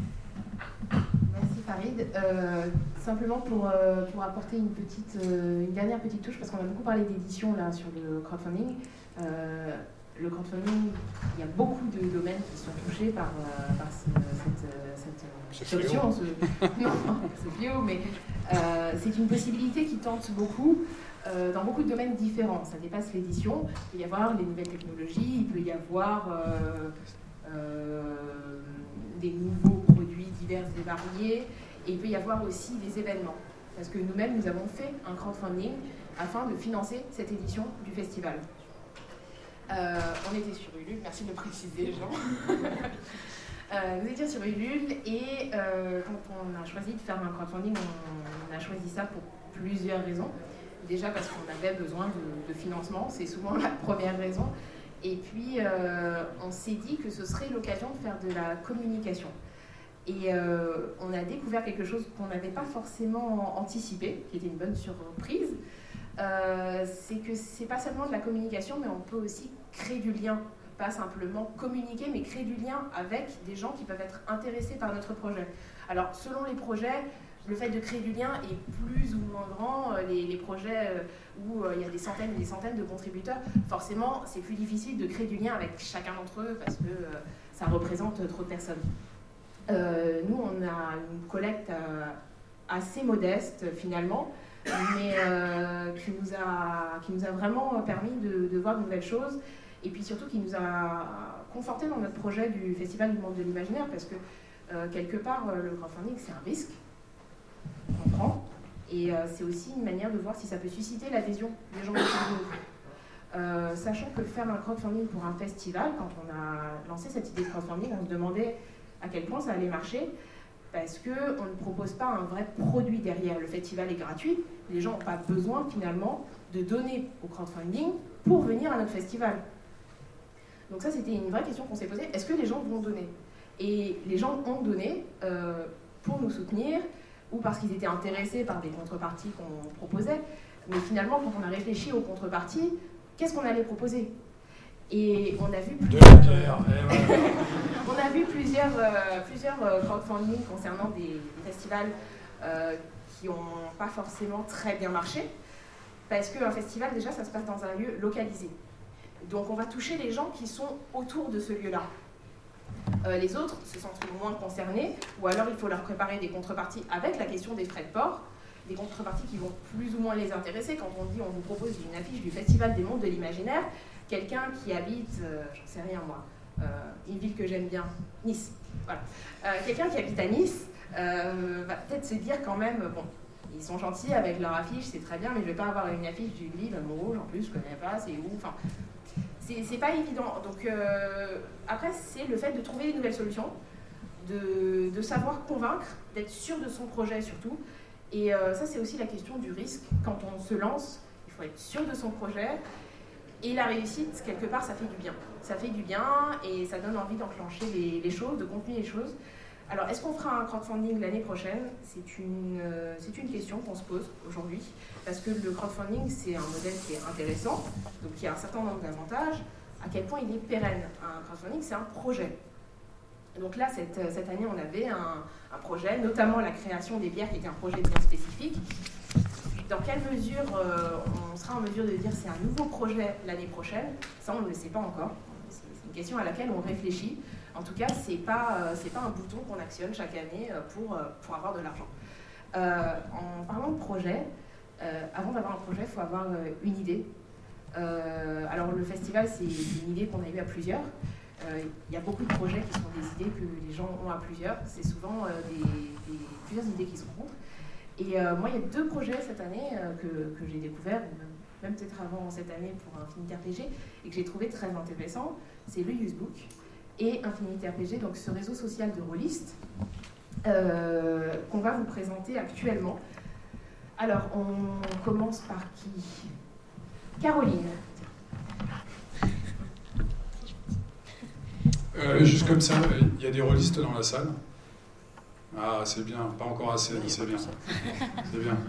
Merci Farid. Euh, simplement pour, euh, pour apporter une, petite, euh, une dernière petite touche, parce qu'on a beaucoup parlé d'édition là sur le crowdfunding. Euh, le crowdfunding, il y a beaucoup de domaines qui sont touchés par, euh, par ce, cette, cette, cette option. Ce, non, c'est fléau, mais euh, c'est une possibilité qui tente beaucoup euh, dans beaucoup de domaines différents. Ça dépasse l'édition. Il peut y avoir les nouvelles technologies, il peut y avoir euh, euh, des nouveaux produits divers et variés, et il peut y avoir aussi des événements. Parce que nous-mêmes, nous avons fait un crowdfunding afin de financer cette édition du festival. Euh, on était sur Ulule, merci de le préciser, Jean. euh, nous étions sur Ulule et euh, quand on a choisi de faire un crowdfunding, on, on a choisi ça pour plusieurs raisons. Déjà parce qu'on avait besoin de, de financement, c'est souvent la première raison. Et puis euh, on s'est dit que ce serait l'occasion de faire de la communication. Et euh, on a découvert quelque chose qu'on n'avait pas forcément anticipé, qui était une bonne surprise. Euh, c'est que c'est pas seulement de la communication, mais on peut aussi créer du lien. Pas simplement communiquer, mais créer du lien avec des gens qui peuvent être intéressés par notre projet. Alors, selon les projets, le fait de créer du lien est plus ou moins grand. Les, les projets où il y a des centaines et des centaines de contributeurs, forcément, c'est plus difficile de créer du lien avec chacun d'entre eux parce que ça représente trop de personnes. Euh, nous, on a une collecte euh, assez modeste, finalement, mais euh, qui, nous a, qui nous a vraiment permis de, de voir de nouvelles choses, et puis surtout qui nous a conforté dans notre projet du Festival du Monde de l'Imaginaire, parce que, euh, quelque part, le crowdfunding, c'est un risque qu'on prend, et euh, c'est aussi une manière de voir si ça peut susciter l'adhésion des gens qui sont venus. Euh, sachant que faire un crowdfunding pour un festival, quand on a lancé cette idée de crowdfunding, on se demandait à quel point ça allait marcher, parce qu'on ne propose pas un vrai produit derrière. Le festival est gratuit, les gens n'ont pas besoin finalement de donner au crowdfunding pour venir à notre festival. Donc ça, c'était une vraie question qu'on s'est posée, est-ce que les gens vont donner? Et les gens ont donné euh, pour nous soutenir, ou parce qu'ils étaient intéressés par des contreparties qu'on proposait, mais finalement, quand on a réfléchi aux contreparties, qu'est-ce qu'on allait proposer? Et on a vu plusieurs, de la bière, euh, on a vu plusieurs, euh, plusieurs euh, crowdfunding concernant des, des festivals euh, qui n'ont pas forcément très bien marché, parce qu'un festival, déjà, ça se passe dans un lieu localisé. Donc on va toucher les gens qui sont autour de ce lieu-là. Euh, les autres se sentent moins concernés, ou alors il faut leur préparer des contreparties avec la question des frais de port, des contreparties qui vont plus ou moins les intéresser. Quand on dit on vous propose une affiche du Festival des Mondes de l'Imaginaire, quelqu'un qui habite, euh, j'en sais rien moi, euh, une ville que j'aime bien, Nice, voilà. Euh, quelqu'un qui habite à Nice euh, va peut-être se dire quand même, bon, ils sont gentils avec leur affiche, c'est très bien, mais je ne vais pas avoir une affiche du livre Montrouge, en plus je ne connais pas, c'est où, enfin, c'est pas évident. Donc euh, après, c'est le fait de trouver des nouvelles solutions, de, de savoir convaincre, d'être sûr de son projet surtout. Et euh, ça, c'est aussi la question du risque. Quand on se lance, il faut être sûr de son projet. Et la réussite, quelque part, ça fait du bien. Ça fait du bien et ça donne envie d'enclencher les, les choses, de continuer les choses. Alors, est-ce qu'on fera un crowdfunding l'année prochaine? C'est une, euh, c'est une question qu'on se pose aujourd'hui. Parce que le crowdfunding, c'est un modèle qui est intéressant, donc il y a un certain nombre d'avantages. À quel point il est pérenne? Un crowdfunding, c'est un projet. Donc là, cette, cette année, on avait un, un projet, notamment la création des bières, qui était un projet bien spécifique. Dans quelle mesure euh, on sera en mesure de dire c'est un nouveau projet l'année prochaine? Ça, on ne le sait pas encore. C'est une question à laquelle on réfléchit. En tout cas, ce n'est pas, euh, c'est pas un bouton qu'on actionne chaque année pour, euh, pour avoir de l'argent. Euh, en parlant de projet, euh, avant d'avoir un projet, il faut avoir euh, une idée. Euh, alors le festival, c'est une idée qu'on a eue à plusieurs. Il euh, y a beaucoup de projets qui sont des idées que les gens ont à plusieurs. C'est souvent euh, des, des, plusieurs idées qui se rencontrent. Et euh, moi, il y a deux projets cette année euh, que, que j'ai découverts, même, même peut-être avant cette année pour Infinity R P G, et que j'ai trouvé très intéressant. C'est le Usebook et Infinity R P G, donc ce réseau social de rôlistes euh, qu'on va vous présenter actuellement. Alors, on commence par qui? Caroline. Euh, juste comme ça, il y a des rôlistes dans la salle. Ah, c'est bien, pas encore assez, mais c'est bien. C'est bien.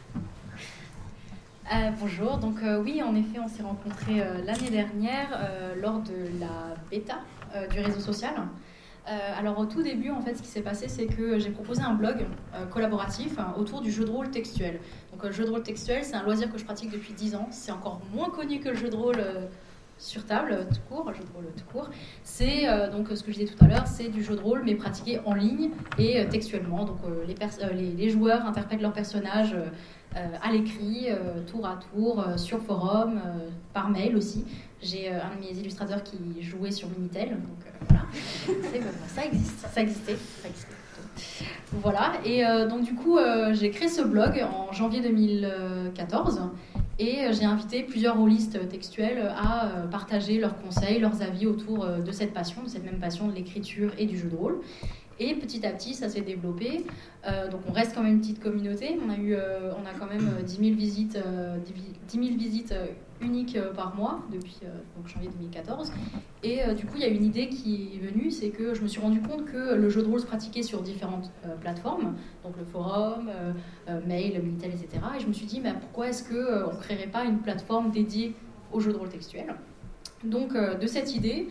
Euh, bonjour, donc euh, oui, en effet, on s'est rencontrés euh, l'année dernière euh, lors de la bêta euh, du réseau social. Euh, alors au tout début, en fait, ce qui s'est passé, c'est que j'ai proposé un blog euh, collaboratif hein, autour du jeu de rôle textuel. Donc euh, le jeu de rôle textuel, c'est un loisir que je pratique depuis dix ans. C'est encore moins connu que le jeu de rôle euh, sur table, tout court, jeu de rôle tout court. C'est euh, donc ce que je disais tout à l'heure, c'est du jeu de rôle mais pratiqué en ligne et euh, textuellement. Donc euh, les, euh, les, les joueurs interprètent leurs personnages euh, euh, à l'écrit, euh, tour à tour, euh, sur forum, euh, par mail aussi. J'ai euh, un de mes illustrateurs qui jouait sur Minitel, donc euh, voilà. C'est, euh, ça existe, ça existait, ça existait. Voilà, et euh, donc du coup, euh, j'ai créé ce blog en janvier deux mille quatorze. Et j'ai invité plusieurs rôlistes textuels à partager leurs conseils, leurs avis autour de cette passion, de cette même passion de l'écriture et du jeu de rôle. Et petit à petit, ça s'est développé. Euh, donc on reste quand même une petite communauté. On a, eu, euh, on a quand même dix mille visites, euh, dix mille visites uniques par mois depuis euh, donc janvier deux mille quatorze. Et euh, du coup, il y a une idée qui est venue, c'est que je me suis rendu compte que le jeu de rôle se pratiquait sur différentes euh, plateformes, donc le forum, euh, euh, mail, Minitel, et cetera. Et je me suis dit, mais pourquoi est-ce qu'on euh, ne créerait pas une plateforme dédiée au jeu de rôle textuel? Donc, euh, de cette idée,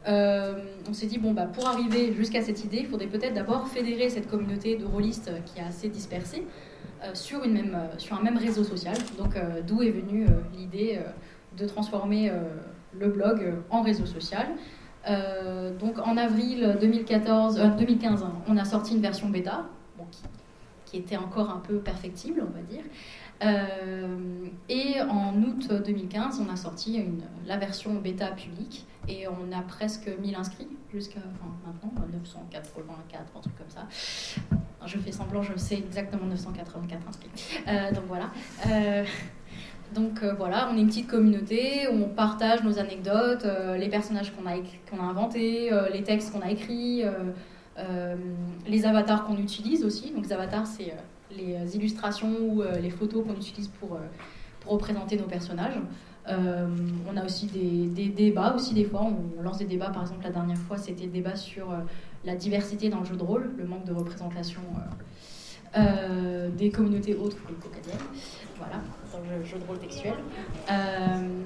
Euh, on s'est dit, bon, bah, pour arriver jusqu'à cette idée, il faudrait peut-être d'abord fédérer cette communauté de rôlistes qui est assez dispersée euh, sur, une même, euh, sur un même réseau social. Donc, euh, d'où est venue euh, l'idée euh, de transformer euh, le blog en réseau social. Euh, donc, en avril deux mille quatorze, euh, deux mille quinze, hein, on a sorti une version bêta, bon, qui, qui était encore un peu perfectible, on va dire. Euh, et en août deux mille quinze, on a sorti une, la version bêta publique et on a presque mille inscrits jusqu'à enfin, maintenant, neuf cent quatre-vingt-quatre, un truc comme ça. Je fais semblant, je sais exactement neuf cent quatre-vingt-quatre inscrits. Euh, donc voilà. Euh, donc euh, voilà, on est une petite communauté, on partage nos anecdotes, euh, les personnages qu'on a, qu'on a inventés, euh, les textes qu'on a écrits, euh, euh, les avatars qu'on utilise aussi. Donc les avatars, c'est euh, les illustrations ou euh, les photos qu'on utilise pour, euh, pour représenter nos personnages. Euh, on a aussi des, des débats aussi des fois, on lance des débats, par exemple la dernière fois c'était le débat sur euh, la diversité dans le jeu de rôle, le manque de représentation euh, euh, des communautés autres que les caucasiennes, voilà, dans le jeu de rôle textuel. Euh,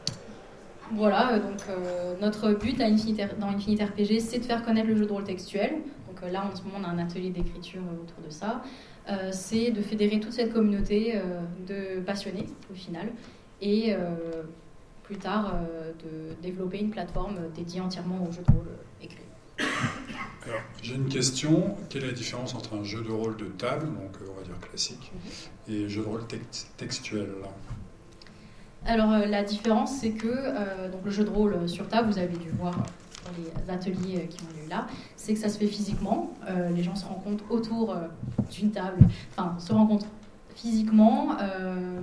voilà, donc euh, notre but à Infinite, dans Infinite R P G, c'est de faire connaître le jeu de rôle textuel. Donc euh, là en ce moment on a un atelier d'écriture euh, autour de ça. Euh, c'est de fédérer toute cette communauté euh, de passionnés au final et euh, plus tard euh, de développer une plateforme dédiée entièrement au jeu de rôle euh, écrit. Alors, j'ai une question. Quelle est la différence entre un jeu de rôle de table, donc on va dire classique, mm-hmm. et jeu de rôle tex- textuel? Alors euh, la différence c'est que euh, donc, le jeu de rôle sur table, vous avez dû voir dans les ateliers qui ont lieu là, c'est que ça se fait physiquement, euh, les gens se rencontrent autour euh, d'une table, enfin se rencontrent physiquement, euh,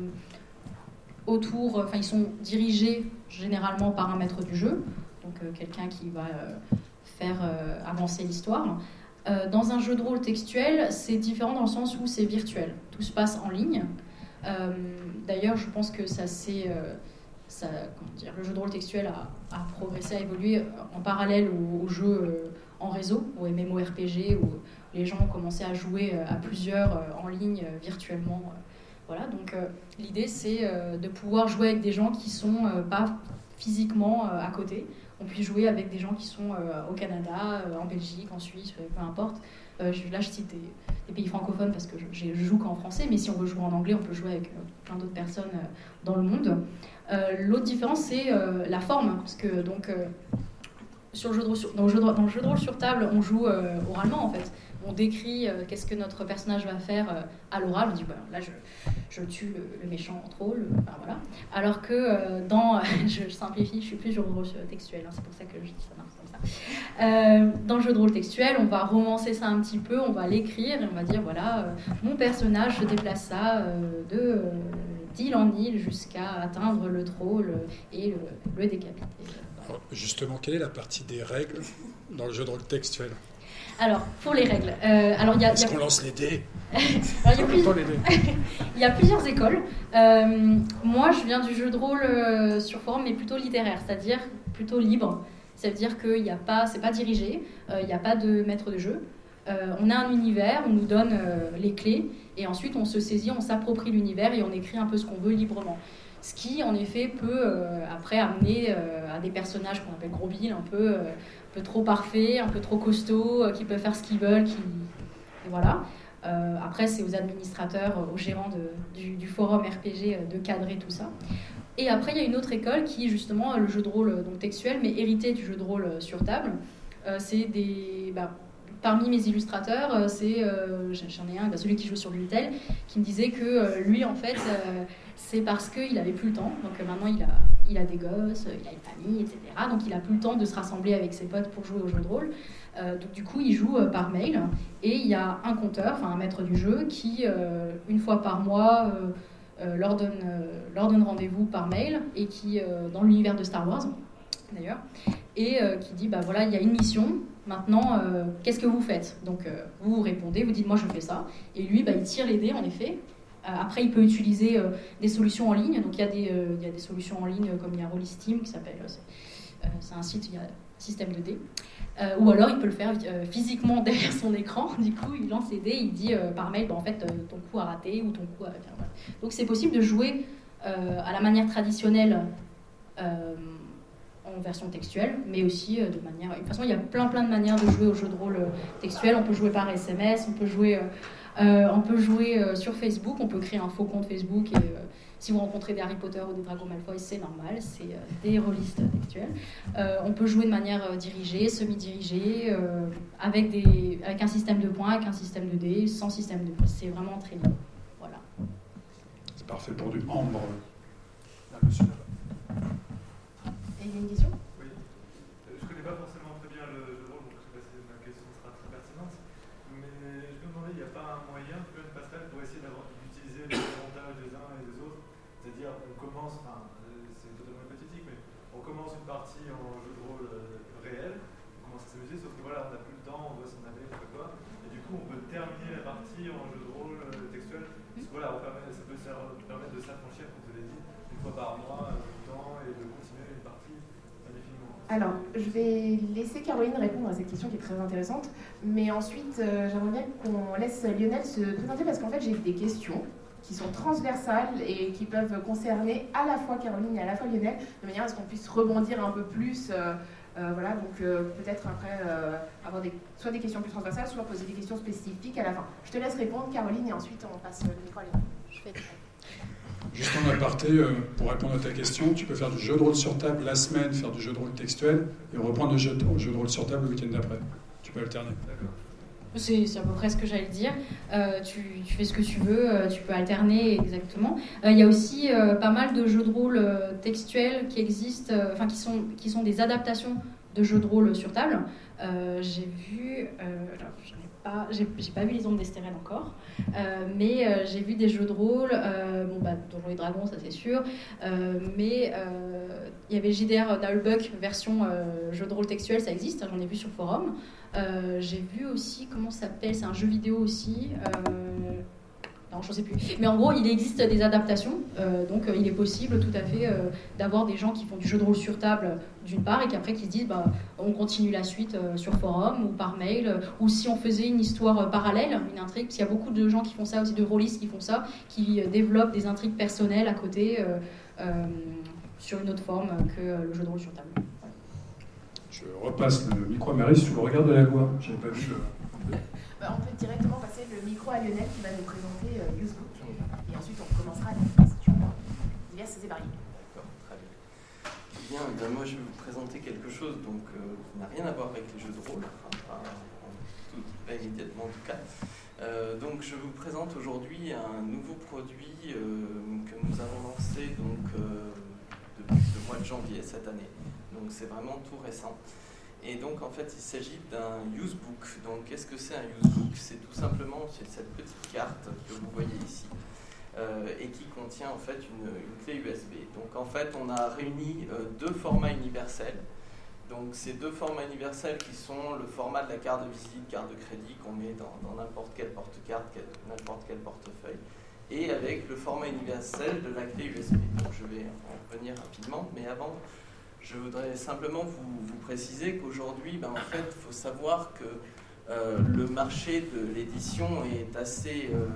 autour, enfin ils sont dirigés généralement par un maître du jeu, donc euh, quelqu'un qui va euh, faire euh, avancer l'histoire. Euh, dans un jeu de rôle textuel, c'est différent dans le sens où c'est virtuel, tout se passe en ligne. Euh, d'ailleurs, je pense que ça c'est euh, Ça, comment dire, le jeu de rôle textuel a, a progressé, a évolué en parallèle aux, aux jeux euh, en réseau, aux M M O R P G, où les gens ont commencé à jouer euh, à plusieurs euh, en ligne, euh, virtuellement. Euh, voilà, donc euh, l'idée c'est euh, de pouvoir jouer avec des gens qui sont euh, pas physiquement euh, à côté. On puisse jouer avec des gens qui sont euh, au Canada, euh, en Belgique, en Suisse, euh, peu importe. Euh, je, là, je cite des, des pays francophones parce que je, je joue qu'en français, mais si on veut jouer en anglais, on peut jouer avec euh, plein d'autres personnes euh, dans le monde. Euh, l'autre différence, c'est euh, la forme, parce que donc, euh, sur le jeu de rôle sur, dans, le jeu de, dans le jeu de rôle sur table, on joue euh, oralement en fait. On décrit euh, qu'est-ce que notre personnage va faire euh, à l'oral. On dit bah, là, je, je tue le, le méchant en troll, enfin, voilà. Alors que euh, dans, je, je simplifie, je suis plus jeu de rôle textuel, hein, c'est pour ça que je dis ça marche comme ça. Euh, dans le jeu de rôle textuel, on va romancer ça un petit peu, on va l'écrire et on va dire voilà, euh, mon personnage se déplace ça euh, de euh, d'île en île jusqu'à atteindre le troll et le, le décapiter. Alors, justement, quelle est la partie des règles dans le jeu de rôle textuel? Alors, pour les règles, euh, alors il y a... Est-ce y a... qu'on lance les dés? Alors, il, y a plus... il y a plusieurs écoles. Euh, moi, je viens du jeu de rôle euh, sur forum, mais plutôt littéraire, c'est-à-dire plutôt libre. Ça veut dire qu'il n'y a pas, c'est pas dirigé, euh, il n'y a pas de maître de jeu. Euh, on a un univers, on nous donne euh, les clés, et ensuite on se saisit, on s'approprie l'univers et on écrit un peu ce qu'on veut librement. Ce qui, en effet, peut euh, après amener euh, à des personnages qu'on appelle gros billes, un peu, euh, un peu trop parfaits, un peu trop costauds, euh, qui peuvent faire ce qu'ils veulent, qui... et voilà. Euh, après, c'est aux administrateurs, aux gérants de, du, du forum R P G de cadrer tout ça. Et après, il y a une autre école qui est justement le jeu de rôle donc, textuel, mais hérité du jeu de rôle sur table. Euh, c'est des... Bah, parmi mes illustrateurs, c'est, euh, j'en ai un, bah, celui qui joue sur Lultel, qui me disait que euh, lui, en fait, euh, c'est parce qu'il n'avait plus le temps. Donc euh, maintenant, il a, il a des gosses, il a une famille, et cetera. Donc il n'a plus le temps de se rassembler avec ses potes pour jouer au jeu de rôle. Euh, donc du coup, il joue euh, par mail. Et il y a un compteur, enfin un maître du jeu, qui, euh, une fois par mois, euh, euh, leur donne, euh, leur donne rendez-vous par mail, et qui, euh, dans l'univers de Star Wars, d'ailleurs, et euh, qui dit, bah voilà, il y a une mission, maintenant, euh, qu'est-ce que vous faites? Donc, euh, vous, vous répondez, vous dites, moi, je fais ça. Et lui, bah, il tire les dés, en effet. Euh, après, il peut utiliser euh, des solutions en ligne. Donc, il y a des, euh, il y a des solutions en ligne, euh, comme il y a Rollisteam, qui s'appelle... Euh, c'est, euh, c'est un site, il y a un système de dés. Euh, ou alors, il peut le faire euh, physiquement derrière son écran. Du coup, il lance les dés, il dit euh, par mail, bah, en fait, euh, ton coup a raté, ou ton coup a... Enfin, voilà. Donc, c'est possible de jouer euh, à la manière traditionnelle, euh, en version textuelle, mais aussi euh, de manière... De toute façon, il y a plein plein de manières de jouer au jeu de rôle euh, textuel. On peut jouer par S M S, on peut jouer, euh, euh, on peut jouer euh, sur Facebook, on peut créer un faux compte Facebook et euh, si vous rencontrez des Harry Potter ou des Drago Malfoy, c'est normal, c'est euh, des rôlistes textuels. Euh, on peut jouer de manière euh, dirigée, semi-dirigée, euh, avec, des, avec un système de points, avec un système de dés, sans système de points. C'est vraiment très libre. Voilà. C'est parfait pour du ambre. Là, monsieur. Et il y a une question ? Oui. Je ne connais pas forcément très bien le jeu de rôle, donc je ne sais pas si ma question sera très pertinente. Mais je me demandais, il n'y a pas un moyen, une passerelle pour essayer d'utiliser les avantages des uns et des autres. C'est-à-dire, on commence, enfin, c'est totalement hypothétique, mais on commence une partie en jeu de rôle réel, on commence à s'amuser, sauf que voilà, on n'a plus le temps, on doit s'en aller, je sais pas quoi. Et du coup, on peut terminer la partie en jeu de rôle textuel. Parce que voilà, on permet, ça peut permettre de s'affranchir, comme vous l'avez dit, une fois par mois, tout le temps, et de continuer une partie indéfiniment. Alors, je vais laisser Caroline répondre à cette question qui est très intéressante, mais ensuite, euh, j'aimerais bien qu'on laisse Lionel se présenter parce qu'en fait, j'ai des questions qui sont transversales et qui peuvent concerner à la fois Caroline et à la fois Lionel, de manière à ce qu'on puisse rebondir un peu plus. Euh, euh, voilà, donc euh, peut-être après euh, avoir des, soit des questions plus transversales, soit poser des questions spécifiques à la fin. Je te laisse répondre, Caroline, et ensuite on passe le micro à Lionel. Je fais Juste en aparté, euh, pour répondre à ta question, tu peux faire du jeu de rôle sur table la semaine, faire du jeu de rôle textuel, et reprendre le jeu de, jeu de rôle sur table le week-end d'après. Tu peux alterner. D'accord. C'est, c'est à peu près ce que j'allais dire. Euh, tu, tu fais ce que tu veux, euh, tu peux alterner exactement. Il euh, y a aussi euh, pas mal de jeux de rôle euh, textuels qui existent, euh, enfin qui sont, qui sont des adaptations de jeux de rôle sur table. Euh, j'ai vu, euh, alors, j'en ai pas, j'ai, j'ai pas vu les Ombres d'Estérène encore, euh, mais euh, j'ai vu des jeux de rôle, euh, bon bah Donjons et Dragons, ça c'est sûr, euh, mais euh, il y avait J D R Nullbuck version euh, jeu de rôle textuel, ça existe, j'en ai vu sur forum. Euh, j'ai vu aussi, comment ça s'appelle, c'est un jeu vidéo aussi, euh, non je ne sais plus, mais en gros il existe des adaptations, euh, donc euh, il est possible tout à fait euh, d'avoir des gens qui font du jeu de rôle sur table d'une part et qu'après qui se disent bah, on continue la suite euh, sur forum ou par mail, euh, ou si on faisait une histoire euh, parallèle, une intrigue, parce qu'il y a beaucoup de gens qui font ça aussi, de rôlistes qui font ça, qui euh, développent des intrigues personnelles à côté euh, euh, sur une autre forme que euh, le jeu de rôle sur table. Je repasse le micro à Marie sous le regard de la loi. Je n'avais pas vu le... Bah, on peut directement passer le micro à Lionel qui va nous présenter euh, Usebook et ensuite on commencera les questions diverses et variées. D'accord, très bien. Bien, ben moi je vais vous présenter quelque chose donc, euh, qui n'a rien à voir avec les jeux de rôle, enfin, pas, tout, pas immédiatement en tout cas. Euh, donc je vous présente aujourd'hui un nouveau produit euh, que nous avons lancé donc, euh, depuis le mois de janvier cette année. Donc c'est vraiment tout récent. Et donc en fait il s'agit d'un Usebook. Donc qu'est-ce que c'est un Usebook? C'est tout simplement c'est cette petite carte que vous voyez ici euh, et qui contient en fait une, une clé U S B. Donc en fait on a réuni euh, deux formats universels. Donc ces deux formats universels qui sont le format de la carte de visite, carte de crédit qu'on met dans, dans n'importe quelle porte-carte, n'importe quel portefeuille, et avec le format universel de la clé U S B. Donc je vais en revenir rapidement, mais avant je voudrais simplement vous, vous préciser qu'aujourd'hui, ben, en fait, il faut savoir que euh, le marché de l'édition est assez, euh,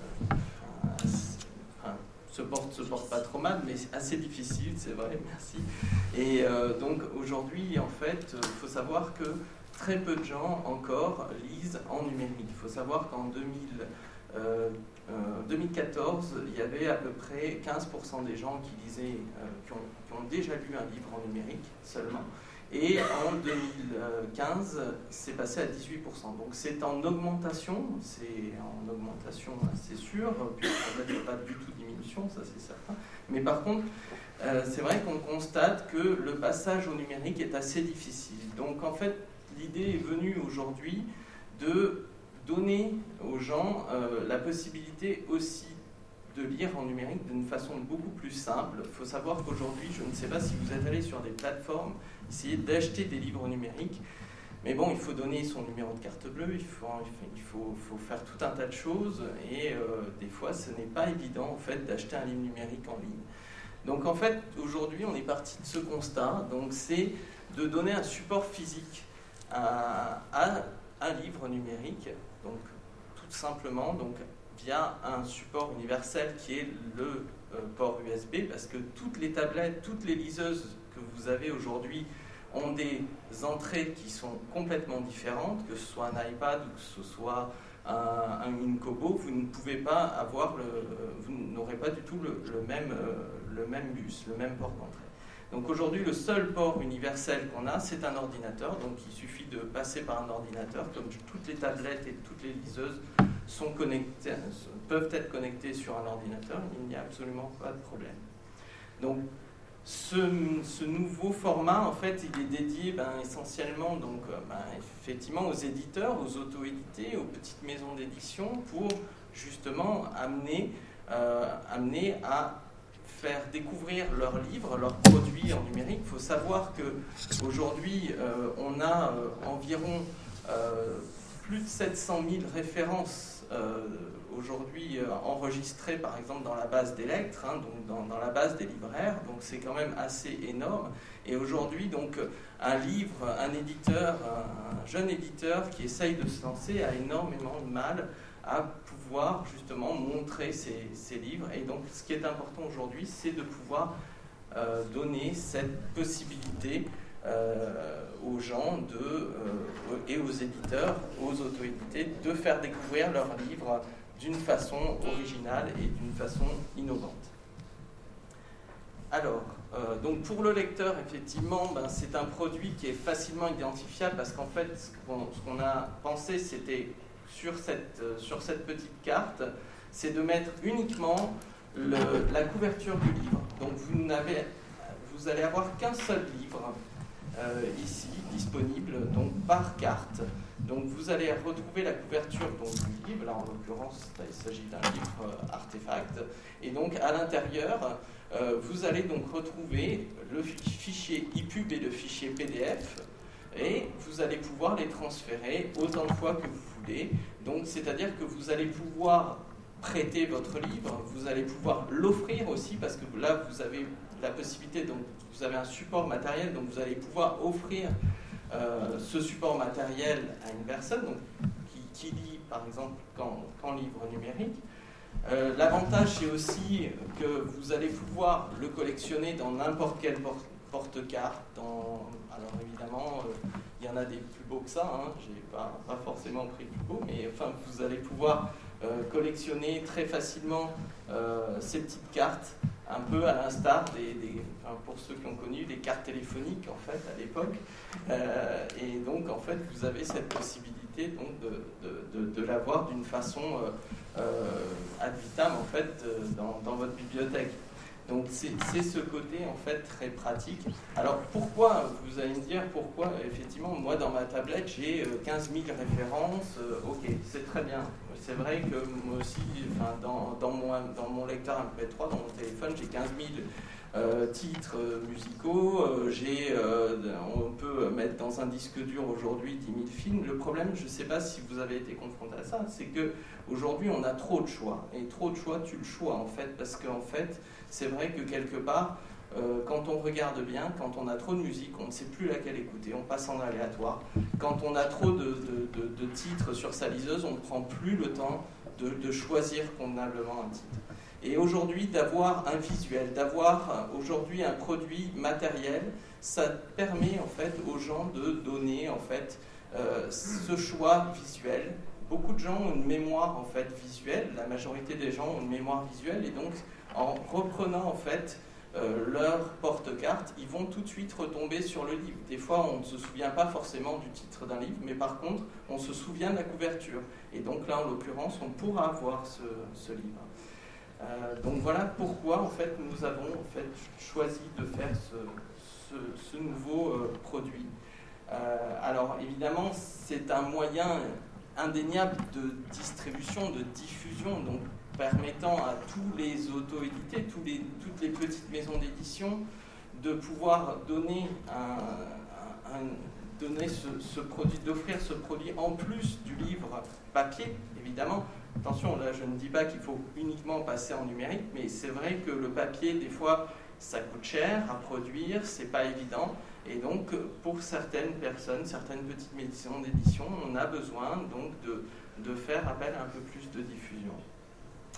assez enfin, se porte, se porte pas trop mal, mais assez difficile, c'est vrai, merci. Et euh, donc aujourd'hui, en fait, il faut savoir que très peu de gens encore lisent en numérique. Il faut savoir qu'en deux mille, euh, euh, deux mille quatorze, il y avait à peu près quinze pour cent des gens qui lisaient, euh, qui, ont, qui ont déjà lu un livre en numérique seulement. Et en deux mille quinze, c'est passé à dix-huit pour cent. Donc c'est en augmentation, c'est en augmentation, c'est sûr, puisqu'en fait, il n'y a pas du tout de diminution, ça c'est certain. Mais par contre, euh, c'est vrai qu'on constate que le passage au numérique est assez difficile. Donc en fait, l'idée est venue aujourd'hui de donner aux gens euh, la possibilité aussi de lire en numérique d'une façon beaucoup plus simple. Il faut savoir qu'aujourd'hui, je ne sais pas si vous êtes allé sur des plateformes, essayer d'acheter des livres numériques, mais bon, il faut donner son numéro de carte bleue, il faut, il faut, faut faire tout un tas de choses, et euh, des fois, ce n'est pas évident en fait, d'acheter un livre numérique en ligne. Donc en fait, aujourd'hui, on est parti de ce constat, donc c'est de donner un support physique à, à un livre numérique, donc tout simplement, donc via un support universel qui est le euh, port U S B, parce que toutes les tablettes, toutes les liseuses que vous avez aujourd'hui ont des entrées qui sont complètement différentes, que ce soit un iPad ou que ce soit un, un, une Kobo, vous ne pouvez pas avoir le, vous n'aurez pas du tout le, le, même, euh, le même bus, le même port d'entrée. Donc aujourd'hui, le seul port universel qu'on a, c'est un ordinateur. Donc il suffit de passer par un ordinateur, comme toutes les tablettes et toutes les liseuses sont connectées, peuvent être connectées sur un ordinateur, il n'y a absolument pas de problème. Donc ce, ce nouveau format, en fait, il est dédié ben, essentiellement, donc, ben, effectivement, aux éditeurs, aux auto-édités, aux petites maisons d'édition, pour justement amener, euh, amener à faire découvrir leurs livres, leurs produits en numérique. Il faut savoir qu'aujourd'hui, euh, on a euh, environ euh, plus de sept cent mille références euh, aujourd'hui euh, enregistrées, par exemple, dans la base des lectres, hein, donc dans, dans la base des libraires. Donc c'est quand même assez énorme. Et aujourd'hui, donc, un livre, un éditeur, un jeune éditeur qui essaye de se lancer a énormément de mal à pouvoir justement montrer ses, ses livres. Et donc ce qui est important aujourd'hui, c'est de pouvoir euh, donner cette possibilité euh, aux gens de, euh, et aux éditeurs, aux auto-édités, de faire découvrir leurs livres d'une façon originale et d'une façon innovante. Alors, euh, donc pour le lecteur, effectivement, ben, c'est un produit qui est facilement identifiable, parce qu'en fait, ce qu'on, ce qu'on a pensé, c'était sur cette, euh, sur cette petite carte, c'est de mettre uniquement le, la couverture du livre. Donc vous n'avez, vous allez avoir qu'un seul livre euh, ici, disponible, donc par carte. Donc vous allez retrouver la couverture donc, du livre, là en l'occurrence il s'agit d'un livre euh, artefact, et donc à l'intérieur, euh, vous allez donc retrouver le fichier E P U B et le fichier P D F, et vous allez pouvoir les transférer autant de fois que vous voulez. Donc, c'est-à-dire que vous allez pouvoir prêter votre livre, vous allez pouvoir l'offrir aussi, parce que là, vous avez la possibilité, donc vous avez un support matériel, donc vous allez pouvoir offrir euh, ce support matériel à une personne donc, qui, qui lit, par exemple, qu'en, qu'en livre numérique. Euh, l'avantage, c'est aussi que vous allez pouvoir le collectionner dans n'importe quel porte porte-carte, dans... alors évidemment, euh, il y en a des plus beaux que ça, hein. J'ai pas, pas forcément pris le plus beau, mais enfin, vous allez pouvoir euh, collectionner très facilement euh, ces petites cartes, un peu à l'instar des, des enfin, pour ceux qui ont connu, des cartes téléphoniques, en fait, à l'époque. Euh, et donc, en fait, vous avez cette possibilité donc, de, de, de, de l'avoir d'une façon euh, euh, ad vitam, en fait, dans, dans votre bibliothèque. Donc c'est, c'est ce côté en fait très pratique. Alors pourquoi, vous allez me dire pourquoi, effectivement, moi dans ma tablette j'ai quinze mille références, euh, ok, c'est très bien. C'est vrai que moi aussi, enfin, dans, dans, mon, dans mon lecteur M P trois, dans mon téléphone, j'ai quinze mille euh, titres euh, musicaux, euh, j'ai, euh, on peut mettre dans un disque dur aujourd'hui dix mille films. Le problème, je ne sais pas si vous avez été confronté à ça, c'est qu'aujourd'hui on a trop de choix. Et trop de choix tue le choix en fait, parce qu'en fait, c'est vrai que quelque part, euh, quand on regarde bien, quand on a trop de musique, on ne sait plus laquelle écouter, on passe en aléatoire. Quand on a trop de, de, de, de titres sur sa liseuse, on ne prend plus le temps de, de choisir convenablement un titre. Et aujourd'hui, d'avoir un visuel, d'avoir aujourd'hui un produit matériel, ça permet en fait aux gens de donner en fait euh, ce choix visuel. Beaucoup de gens ont une mémoire en fait visuelle, la majorité des gens ont une mémoire visuelle, et donc en reprenant en fait euh, leur porte-carte, ils vont tout de suite retomber sur le livre. Des fois, on ne se souvient pas forcément du titre d'un livre, mais par contre, on se souvient de la couverture. Et donc là, en l'occurrence, on pourra avoir ce, ce livre. Euh, donc voilà pourquoi en fait nous avons en fait choisi de faire ce, ce, ce nouveau euh, produit. Euh, alors évidemment, c'est un moyen indéniable de distribution, de diffusion, donc permettant à tous les auto-édités, tous les, toutes les petites maisons d'édition de pouvoir donner, un, un, donner ce, ce produit, d'offrir ce produit en plus du livre papier, évidemment. Attention, là je ne dis pas qu'il faut uniquement passer en numérique, mais c'est vrai que le papier, des fois, ça coûte cher à produire, c'est pas évident. Et donc, pour certaines personnes, certaines petites maisons d'édition, on a besoin donc de, de faire appel à un peu plus de diffusion.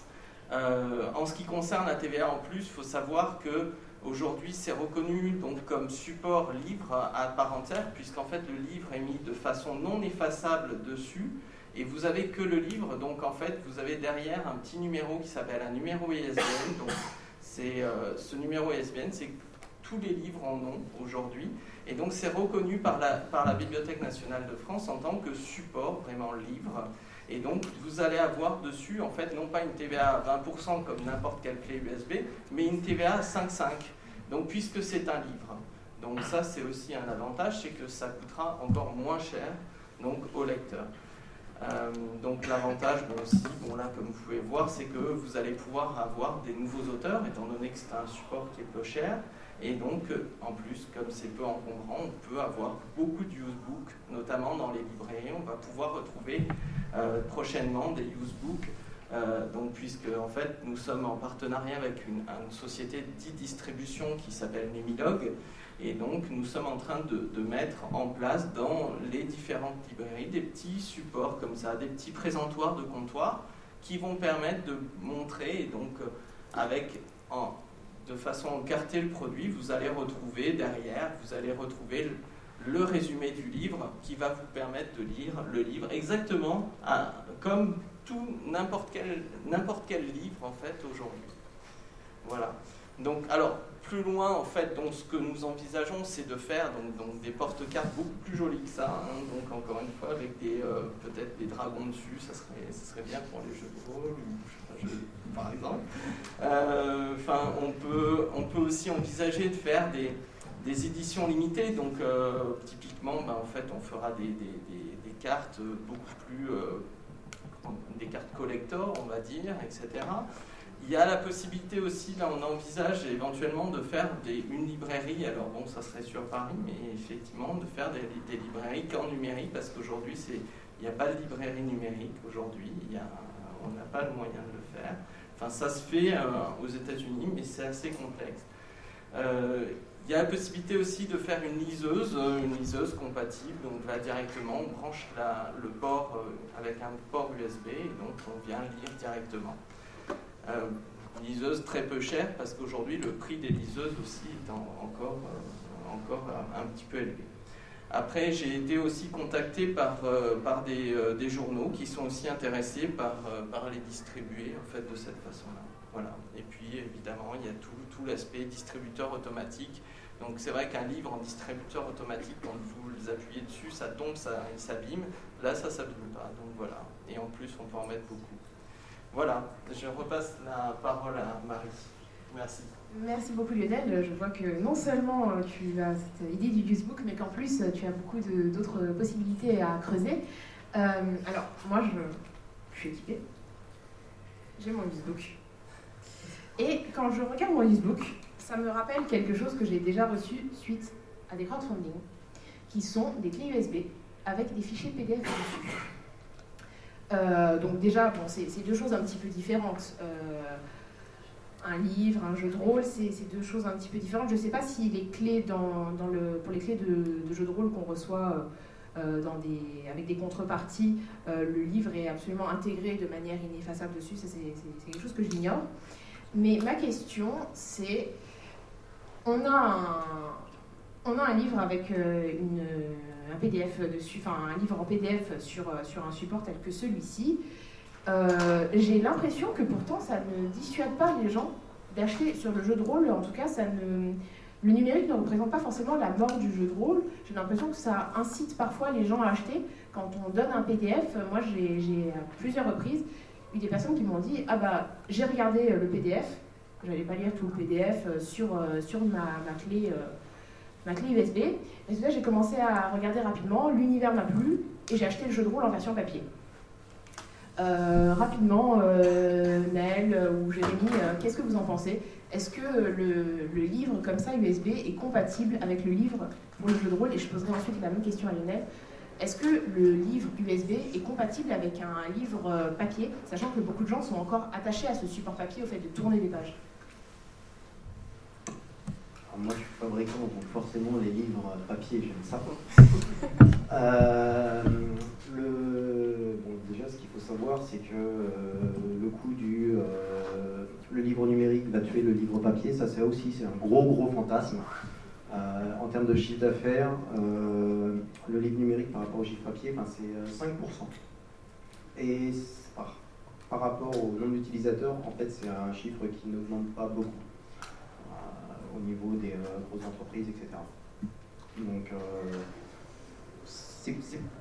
Euh, en ce qui concerne la T V A en plus, il faut savoir que aujourd'hui c'est reconnu donc comme support livre à part entière, puisqu'en fait le livre est mis de façon non effaçable dessus, et vous avez que le livre, donc en fait vous avez derrière un petit numéro qui s'appelle un numéro I S B N. Donc c'est, euh, ce numéro I S B N, c'est tous les livres en ont aujourd'hui, et donc c'est reconnu par la, par la Bibliothèque nationale de France en tant que support vraiment livre. Et donc, vous allez avoir dessus, en fait, non pas une T V A à vingt pour cent comme n'importe quelle clé U S B, mais une T V A à cinq virgule cinq. Donc, puisque c'est un livre. Donc, ça, c'est aussi un avantage, c'est que ça coûtera encore moins cher donc, au lecteur. Euh, donc, l'avantage, bon, aussi, bon, là, comme vous pouvez voir, c'est que vous allez pouvoir avoir des nouveaux auteurs, étant donné que c'est un support qui est peu cher. Et donc, en plus, comme c'est peu encombrant, on peut avoir beaucoup de usebooks, notamment dans les librairies. On va pouvoir retrouver euh, prochainement des usebooks, euh, donc, puisque en fait, nous sommes en partenariat avec une, une société d'e-distribution qui s'appelle Nemilog, et donc nous sommes en train de, de mettre en place dans les différentes librairies des petits supports comme ça, des petits présentoirs de comptoir qui vont permettre de montrer, et donc avec en de façon encartée le produit, vous allez retrouver derrière, vous allez retrouver le, le résumé du livre qui va vous permettre de lire le livre exactement à, comme tout n'importe quel, n'importe quel livre en fait aujourd'hui. Voilà. Donc, alors, plus loin, en fait, donc, ce que nous envisageons, c'est de faire donc, donc, des porte-cartes beaucoup plus jolies que ça. Hein, donc, encore une fois, avec des, euh, peut-être des dragons dessus, ça serait, ça serait bien pour les jeux de rôle, ou, je sais pas, je, par exemple. Enfin, euh, on, peut, on peut aussi envisager de faire des, des éditions limitées. Donc, euh, typiquement, ben, en fait, on fera des, des, des, des cartes beaucoup plus... Euh, des cartes collector, on va dire, et cetera. Il y a la possibilité aussi, là on envisage éventuellement de faire des, une librairie, alors bon ça serait sur Paris, mais effectivement de faire des, des librairies qu'en numérique, parce qu'aujourd'hui c'est, il n'y a pas de librairie numérique aujourd'hui, il y a, on n'a pas le moyen de le faire. Enfin ça se fait euh, aux États-Unis, mais c'est assez complexe. Euh, il y a la possibilité aussi de faire une liseuse, une liseuse compatible, donc là directement on branche la, le port euh, avec un port U S B, et donc on vient lire directement. Euh, liseuse très peu chère parce qu'aujourd'hui le prix des liseuses aussi est en, encore, euh, encore un, un petit peu élevé. Après j'ai été aussi contacté par, euh, par des, euh, des journaux qui sont aussi intéressés par, euh, par les distribuer en fait de cette façon-là. Voilà. Et puis évidemment il y a tout, tout l'aspect distributeur automatique. Donc c'est vrai qu'un livre en distributeur automatique, quand vous appuyez dessus, ça tombe, ça, il s'abîme. Là ça s'abîme pas. Donc voilà. Et en plus on peut en mettre beaucoup. Voilà, je repasse la parole à Marie. Merci. Merci beaucoup Lionel. Je vois que non seulement tu as cette idée du usebook, mais qu'en plus tu as beaucoup de, d'autres possibilités à creuser. Euh, alors, moi je, je suis équipée. J'ai mon usebook. Et quand je regarde mon usebook, ça me rappelle quelque chose que j'ai déjà reçu suite à des crowdfunding, qui sont des clés U S B avec des fichiers P D F dessus. Euh, donc déjà, bon, c'est, c'est deux choses un petit peu différentes. Euh, un livre, un jeu de rôle, c'est, c'est deux choses un petit peu différentes. Je ne sais pas si les clés dans, dans le, pour les clés de, de jeu de rôle qu'on reçoit euh, dans des, avec des contreparties, euh, le livre est absolument intégré de manière ineffaçable dessus. Ça, c'est, c'est, c'est quelque chose que j'ignore. Mais ma question, c'est, on a un, on a un livre avec euh, une... un P D F dessus, enfin un livre en P D F sur, sur un support tel que celui-ci, euh, j'ai l'impression que pourtant ça ne dissuade pas les gens d'acheter sur le jeu de rôle. En tout cas, ça ne, le numérique ne représente pas forcément la mort du jeu de rôle. J'ai l'impression que ça incite parfois les gens à acheter. Quand on donne un P D F, moi j'ai, j'ai à plusieurs reprises eu des personnes qui m'ont dit « Ah bah, j'ai regardé le P D F, je n'allais pas lire tout le P D F sur, sur ma, ma clé... Euh, ma clé U S B, et là j'ai commencé à regarder rapidement, l'univers m'a plu, et j'ai acheté le jeu de rôle en version papier. Euh, rapidement, euh, Naël ou Jérémy, euh, qu'est-ce que vous en pensez ? Est-ce que le, le livre comme ça, U S B, est compatible avec le livre pour le jeu de rôle ? Et je poserai ensuite la même question à Lionel. Est-ce que le livre U S B est compatible avec un livre papier, sachant que beaucoup de gens sont encore attachés à ce support papier au fait de tourner des pages ? Moi, je suis fabricant, donc forcément, les livres papier, j'aime ça. euh, le... bon, déjà, ce qu'il faut savoir, c'est que euh, le coût du, euh, le livre numérique va tuer le livre papier, ça c'est aussi c'est un gros gros fantasme. Euh, en termes de chiffre d'affaires, euh, le livre numérique par rapport au chiffre papier, ben, c'est cinq pour cent. Et par, par rapport au nombre d'utilisateurs, en fait c'est un chiffre qui n'augmente pas beaucoup euh, au niveau des euh, grosses entreprises, et cetera. Donc euh, c'est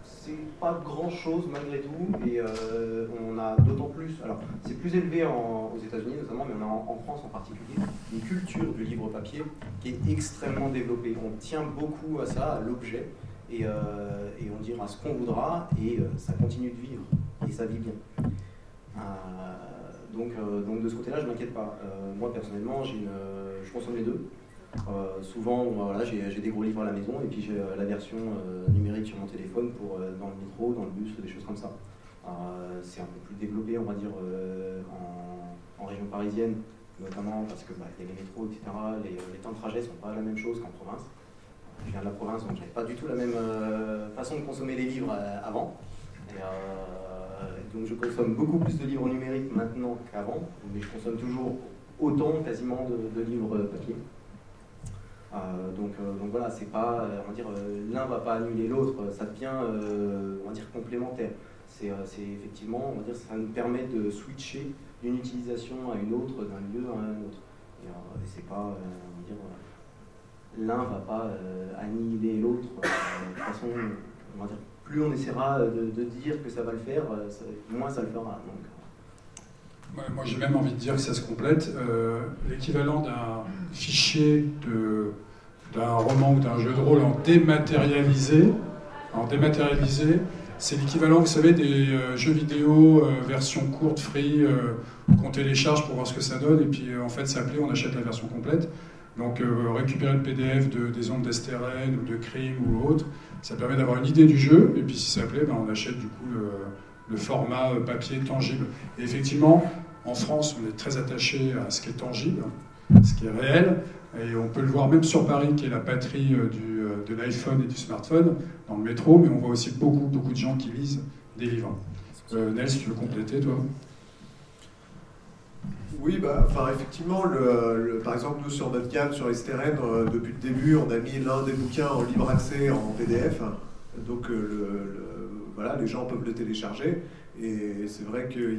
pas grand chose malgré tout, et euh, on a d'autant plus, alors c'est plus élevé en, aux États-Unis notamment, mais on a en, en France en particulier une culture du livre papier qui est extrêmement développée. On tient beaucoup à ça, à l'objet, et, euh, et on dira ce qu'on voudra, et euh, ça continue de vivre, et ça vit bien. Euh, donc, euh, donc de ce côté-là, je ne m'inquiète pas. Euh, moi personnellement, j'ai une, je consomme les deux. Euh, souvent, voilà, j'ai des gros livres à la maison et puis j'ai euh, la version euh, numérique sur mon téléphone pour euh, dans le métro, dans le bus, des choses comme ça. Euh, c'est un peu plus développé, on va dire, euh, en, en région parisienne, notamment parce que bah, y a les métros, et cetera. Les, les temps de trajet sont pas la même chose qu'en province. Je viens de la province, donc j'avais pas du tout la même euh, façon de consommer les livres euh, avant. Et, euh, donc je consomme beaucoup plus de livres numériques maintenant qu'avant, mais je consomme toujours autant quasiment de, de livres papier. Euh, donc, euh, donc voilà, c'est pas, euh, on va dire, euh, l'un va pas annuler l'autre, ça devient, euh, on va dire, complémentaire. C'est euh, effectivement, on va dire, ça nous permet de switcher d'une utilisation à une autre, d'un lieu à un autre. Et, euh, et c'est pas, euh, on va dire, euh, l'un va pas euh, annihiler l'autre. Euh, de toute façon, on va dire, plus on essaiera de, de dire que ça va le faire, ça, moins ça le fera. Donc, moi, j'ai même envie de dire que ça se complète. Euh, L'équivalent d'un fichier d'un roman ou d'un jeu de rôle en dématérialisé, en dématérialisé, c'est l'équivalent, vous savez, des euh, jeux vidéo euh, version courte, free, euh, qu'on télécharge pour voir ce que ça donne, et puis euh, en fait, ça plaît, on achète la version complète. Donc euh, récupérer le P D F de, des ondes d'Estérène ou de Crime ou autre, ça permet d'avoir une idée du jeu, et puis si ça plaît, ben, on achète du coup le, le format euh, papier tangible. Et effectivement, en France, on est très attaché à ce qui est tangible, ce qui est réel, et on peut le voir même sur Paris, qui est la patrie euh, du, euh, de l'iPhone et du smartphone, dans le métro, mais on voit aussi beaucoup, beaucoup de gens qui lisent des livres. Euh, Nels, tu veux compléter, toi ? Oui, bah, enfin, effectivement, le, le, par exemple, nous, sur notre gamme, sur Estérène, euh, depuis le début, on a mis l'un des bouquins en libre accès en P D F. Donc, euh, le, le, voilà, les gens peuvent le télécharger. Et c'est vrai qu'on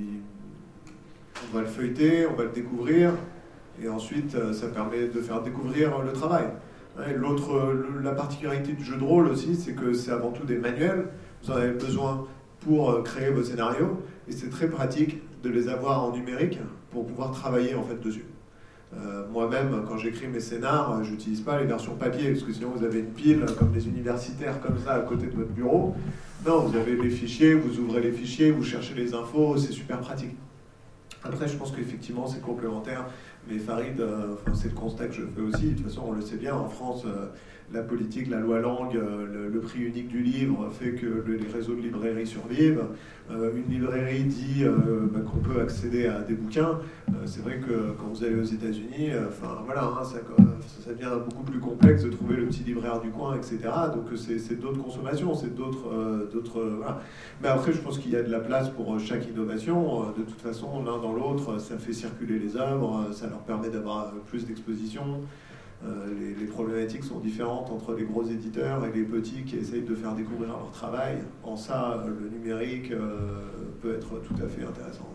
va le feuilleter, on va le découvrir. Et ensuite, ça permet de faire découvrir le travail. L'autre, la particularité du jeu de rôle aussi, c'est que c'est avant tout des manuels. Vous en avez besoin pour créer vos scénarios. Et c'est très pratique de les avoir en numérique pour pouvoir travailler en fait dessus. Euh, Moi-même, quand j'écris mes scénars, je n'utilise pas les versions papier, parce que sinon vous avez une pile comme les universitaires comme ça à côté de votre bureau. Non, vous avez les fichiers, vous ouvrez les fichiers, vous cherchez les infos, c'est super pratique. Après, je pense qu'effectivement, c'est complémentaire. Mais Farid, euh, enfin, c'est le constat que je fais aussi. De toute façon, on le sait bien, en France, euh, la politique, la loi Langue, euh, le, le prix unique du livre fait que le, les réseaux de librairies survivent. Euh, une librairie dit euh, bah, qu'on peut accéder à des bouquins. Euh, c'est vrai que quand vous allez aux États-Unis, enfin euh, voilà, hein, ça, ça devient beaucoup plus complexe de trouver le petit libraire du coin, et cetera. Donc c'est d'autres consommations, c'est d'autres, euh, d'autres. Euh, voilà. Mais après, je pense qu'il y a de la place pour chaque innovation. De toute façon, l'un dans l'autre, ça fait circuler les œuvres, ça leur permet d'avoir plus d'exposition. Euh, les, les problématiques sont différentes entre les gros éditeurs et les petits qui essayent de faire découvrir leur travail. En ça, le numérique euh, peut être tout à fait intéressant.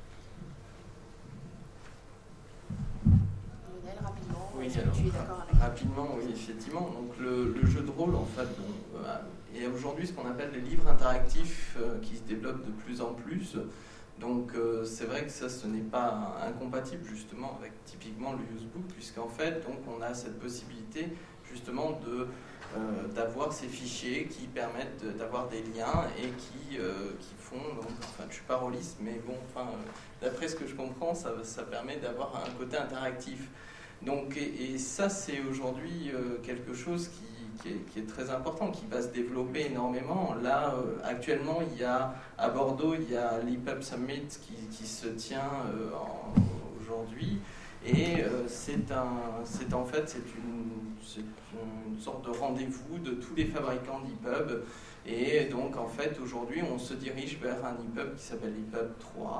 Lionel, rapidement, oui, est-ce que alors, tu es d'accord avec rapidement, oui, effectivement. Donc le, le jeu de rôle, en fait, bon, euh, est aujourd'hui ce qu'on appelle les livres interactifs euh, qui se développent de plus en plus. Donc euh, c'est vrai que ça, ce n'est pas incompatible justement avec typiquement le usebook, puisqu'en fait, donc, on a cette possibilité justement de euh, d'avoir ces fichiers qui permettent d'avoir des liens et qui, euh, qui font, donc, enfin je suis pas rôliste, mais bon, enfin, euh, d'après ce que je comprends, ça, ça permet d'avoir un côté interactif. Donc, et, et ça, c'est aujourd'hui euh, quelque chose qui Qui est, qui est très important, qui va se développer énormément. Là, euh, actuellement, il y a, à Bordeaux, il y a l'E-Pub Summit qui, qui se tient euh, aujourd'hui. Et euh, c'est en fait c'est une, une sorte de rendez-vous de tous les fabricants d'E-Pub. Et donc, en fait, aujourd'hui, on se dirige vers un E-Pub qui s'appelle l'E-Pub trois.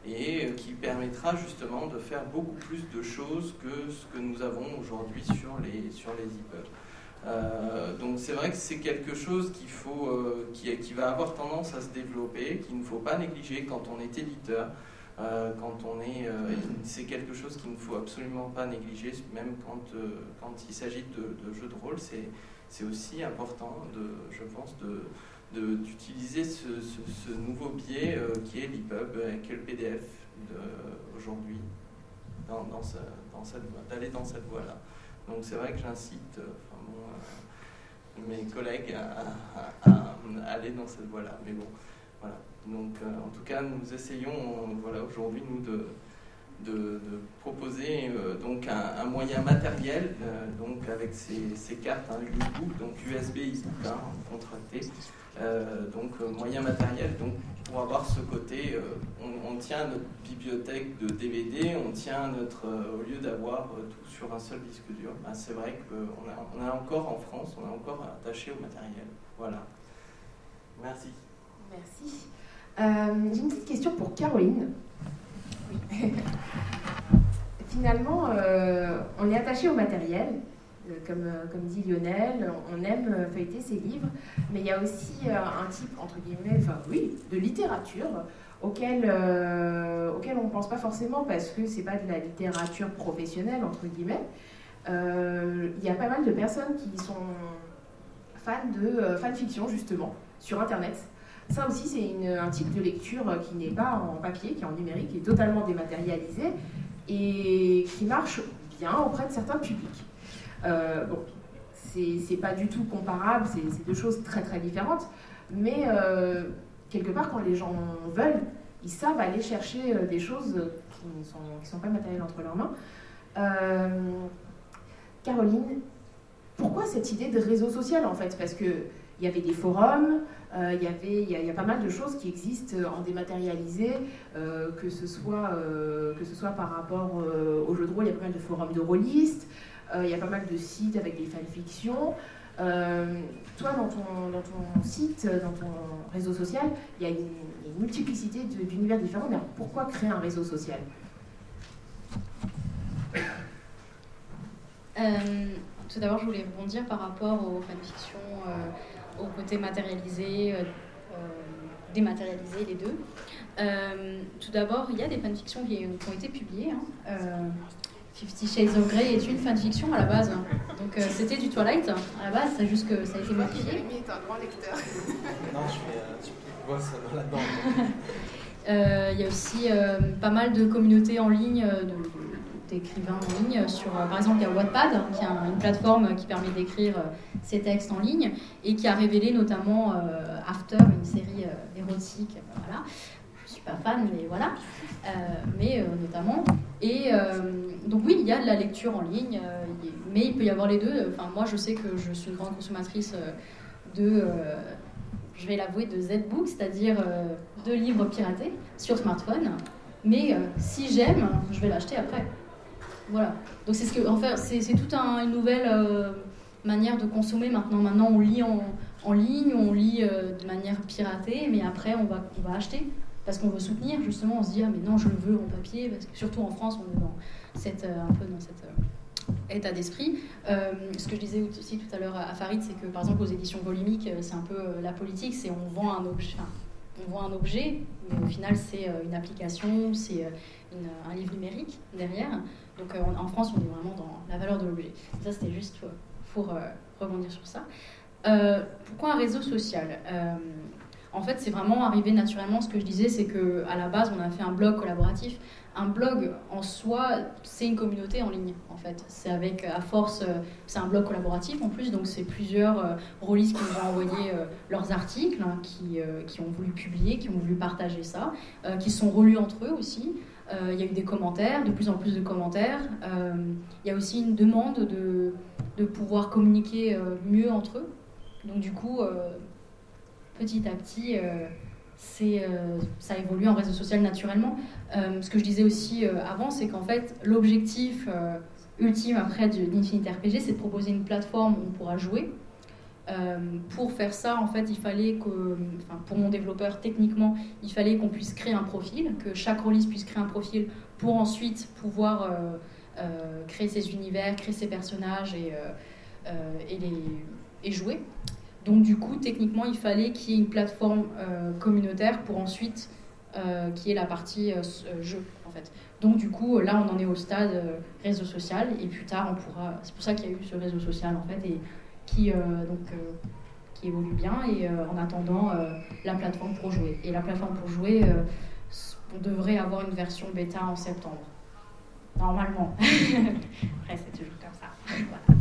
et qui permettra justement de faire beaucoup plus de choses que ce que nous avons aujourd'hui sur les, sur les E P U B. Euh, donc c'est vrai que c'est quelque chose qu'il faut, euh, qui, qui va avoir tendance à se développer, qu'il ne faut pas négliger quand on est éditeur, euh, quand on est, euh, c'est quelque chose qu'il ne faut absolument pas négliger, même quand, euh, quand il s'agit de, de jeux de rôle, c'est, c'est aussi important, de, je pense, de, de, d'utiliser ce, ce, ce nouveau biais euh, qui est l'E P U B, euh, qui est le P D F de, aujourd'hui, dans, dans ce, dans cette, d'aller dans cette voie-là. Donc c'est vrai que j'incite euh, enfin, bon, euh, mes collègues à, à, à aller dans cette voie-là. Mais bon, voilà. Donc euh, en tout cas, nous essayons, euh, voilà, aujourd'hui, nous, de, de, de proposer euh, donc un, un moyen matériel, euh, donc avec ces, ces cartes, hein, U-Book, donc U S B e-book, hein, contracté. Euh, donc euh, moyen matériel, donc pour avoir ce côté, euh, on, on tient notre bibliothèque de D V D, on tient notre, euh, au lieu d'avoir euh, tout sur un seul disque dur, ben, c'est vrai qu'on a, on a encore en France, on est encore attaché au matériel. Voilà. Merci. Merci. Euh, j'ai une petite question pour Caroline. Oui. Finalement, euh, on est attaché au matériel. Comme, comme dit Lionel, on aime feuilleter ses livres, mais il y a aussi un type, entre guillemets, enfin oui, de littérature auquel, euh, auquel on ne pense pas forcément parce que c'est pas de la littérature professionnelle, entre guillemets. Euh, il y a pas mal de personnes qui sont fans de euh, fanfiction, justement, sur Internet. Ça aussi, c'est une, un type de lecture qui n'est pas en papier, qui est en numérique, qui est totalement dématérialisé et qui marche bien auprès de certains publics. Euh, bon, c'est, c'est pas du tout comparable, c'est, c'est deux choses très très différentes, mais euh, quelque part, quand les gens veulent, ils savent aller chercher des choses qui ne sont, qui sont pas matérielles entre leurs mains. Euh, Caroline, pourquoi cette idée de réseau social en fait? Parce qu'il y avait des forums, euh, y avait, il y, a, y a pas mal de choses qui existent en dématérialisé, euh, que, ce soit, euh, que ce soit par rapport euh, au jeu de rôle, il y a pas mal de forums de rôlistes. Il euh, y a pas mal de sites avec des fanfictions. Euh, toi, dans ton, dans ton site, dans ton réseau social, il y a une, une multiplicité de, d'univers différents. Mais alors, pourquoi créer un réseau social? euh, Tout d'abord, je voulais rebondir par rapport aux fanfictions, euh, au côté matérialisé, euh, dématérialisé, les deux. Euh, tout d'abord, il y a des fanfictions qui, qui ont été publiées. Hein. Euh, Fifty Shades of Grey est une fanfiction à la base, donc euh, c'était du Twilight à la base, c'est juste que ça a été modifié. Jérémy est un grand lecteur. Non, je fais, euh, je vois ça là-dedans. Il euh, y a aussi euh, pas mal de communautés en ligne, de, de, d'écrivains en ligne. Sur, euh, par exemple, il y a Wattpad, qui est un, une plateforme qui permet d'écrire euh, ses textes en ligne et qui a révélé notamment euh, After, une série euh, érotique. Euh, voilà. Je suis pas fan, mais voilà. Euh, mais euh, notamment. Et euh, donc oui, il y a de la lecture en ligne, euh, mais il peut y avoir les deux. Enfin, moi, je sais que je suis une grande consommatrice euh, de, euh, je vais l'avouer, de Z-Book, c'est-à-dire euh, de livres piratés sur smartphone. Mais euh, si j'aime, je vais l'acheter après. Voilà. Donc c'est ce que, en fait, c'est, c'est toute un, une nouvelle euh, manière de consommer maintenant. Maintenant, on lit en, en ligne, on lit euh, de manière piratée, mais après, on va, on va acheter. Parce qu'on veut soutenir, justement, on se dit « Ah, mais non, je le veux en papier », parce que surtout en France, on est dans cette, euh, un peu dans cet euh, état d'esprit. Euh, ce que je disais aussi tout à l'heure à Farid, c'est que, par exemple, aux éditions volumiques, c'est un peu euh, la politique, c'est on vend un objet, enfin, on vend un objet, mais au final, c'est euh, une application, c'est euh, une, un livre numérique derrière. Donc, euh, en France, on est vraiment dans la valeur de l'objet. Ça, c'était juste pour, pour euh, rebondir sur ça. Euh, pourquoi un réseau social ? euh, En fait, c'est vraiment arrivé naturellement. Ce que je disais, c'est qu'à la base, on a fait un blog collaboratif. Un blog, en soi, c'est une communauté en ligne, en fait. C'est avec, à force, c'est un blog collaboratif, en plus, donc c'est plusieurs euh, rôlistes qui nous ont envoyé euh, leurs articles, hein, qui, euh, qui ont voulu publier, qui ont voulu partager ça, euh, qui sont relus entre eux aussi. Euh, il y a eu des commentaires, de plus en plus de commentaires. Euh, il y a aussi une demande de, de pouvoir communiquer euh, mieux entre eux. Donc, du coup... Euh, petit à petit, euh, c'est, euh, ça évolue en réseau social naturellement. Euh, ce que je disais aussi euh, avant, c'est qu'en fait, l'objectif euh, ultime après d'Infinite R P G, c'est de proposer une plateforme où on pourra jouer, Euh, pour faire ça, en fait, il fallait que, enfin, pour mon développeur, techniquement, il fallait qu'on puisse créer un profil, que chaque release puisse créer un profil pour ensuite pouvoir euh, euh, créer ses univers, créer ses personnages et, euh, euh, et, les, et jouer. Donc du coup, techniquement, il fallait qu'il y ait une plateforme euh, communautaire pour ensuite euh, qu'il y ait la partie euh, jeu, en fait. Donc du coup, là, on en est au stade euh, réseau social, et plus tard, on pourra... C'est pour ça qu'il y a eu ce réseau social, en fait, et qui, euh, donc, euh, qui évolue bien, et euh, en attendant, euh, la plateforme pour jouer. Et la plateforme pour jouer, euh, on devrait avoir une version bêta en septembre. Normalement. Après, c'est toujours comme ça. Voilà.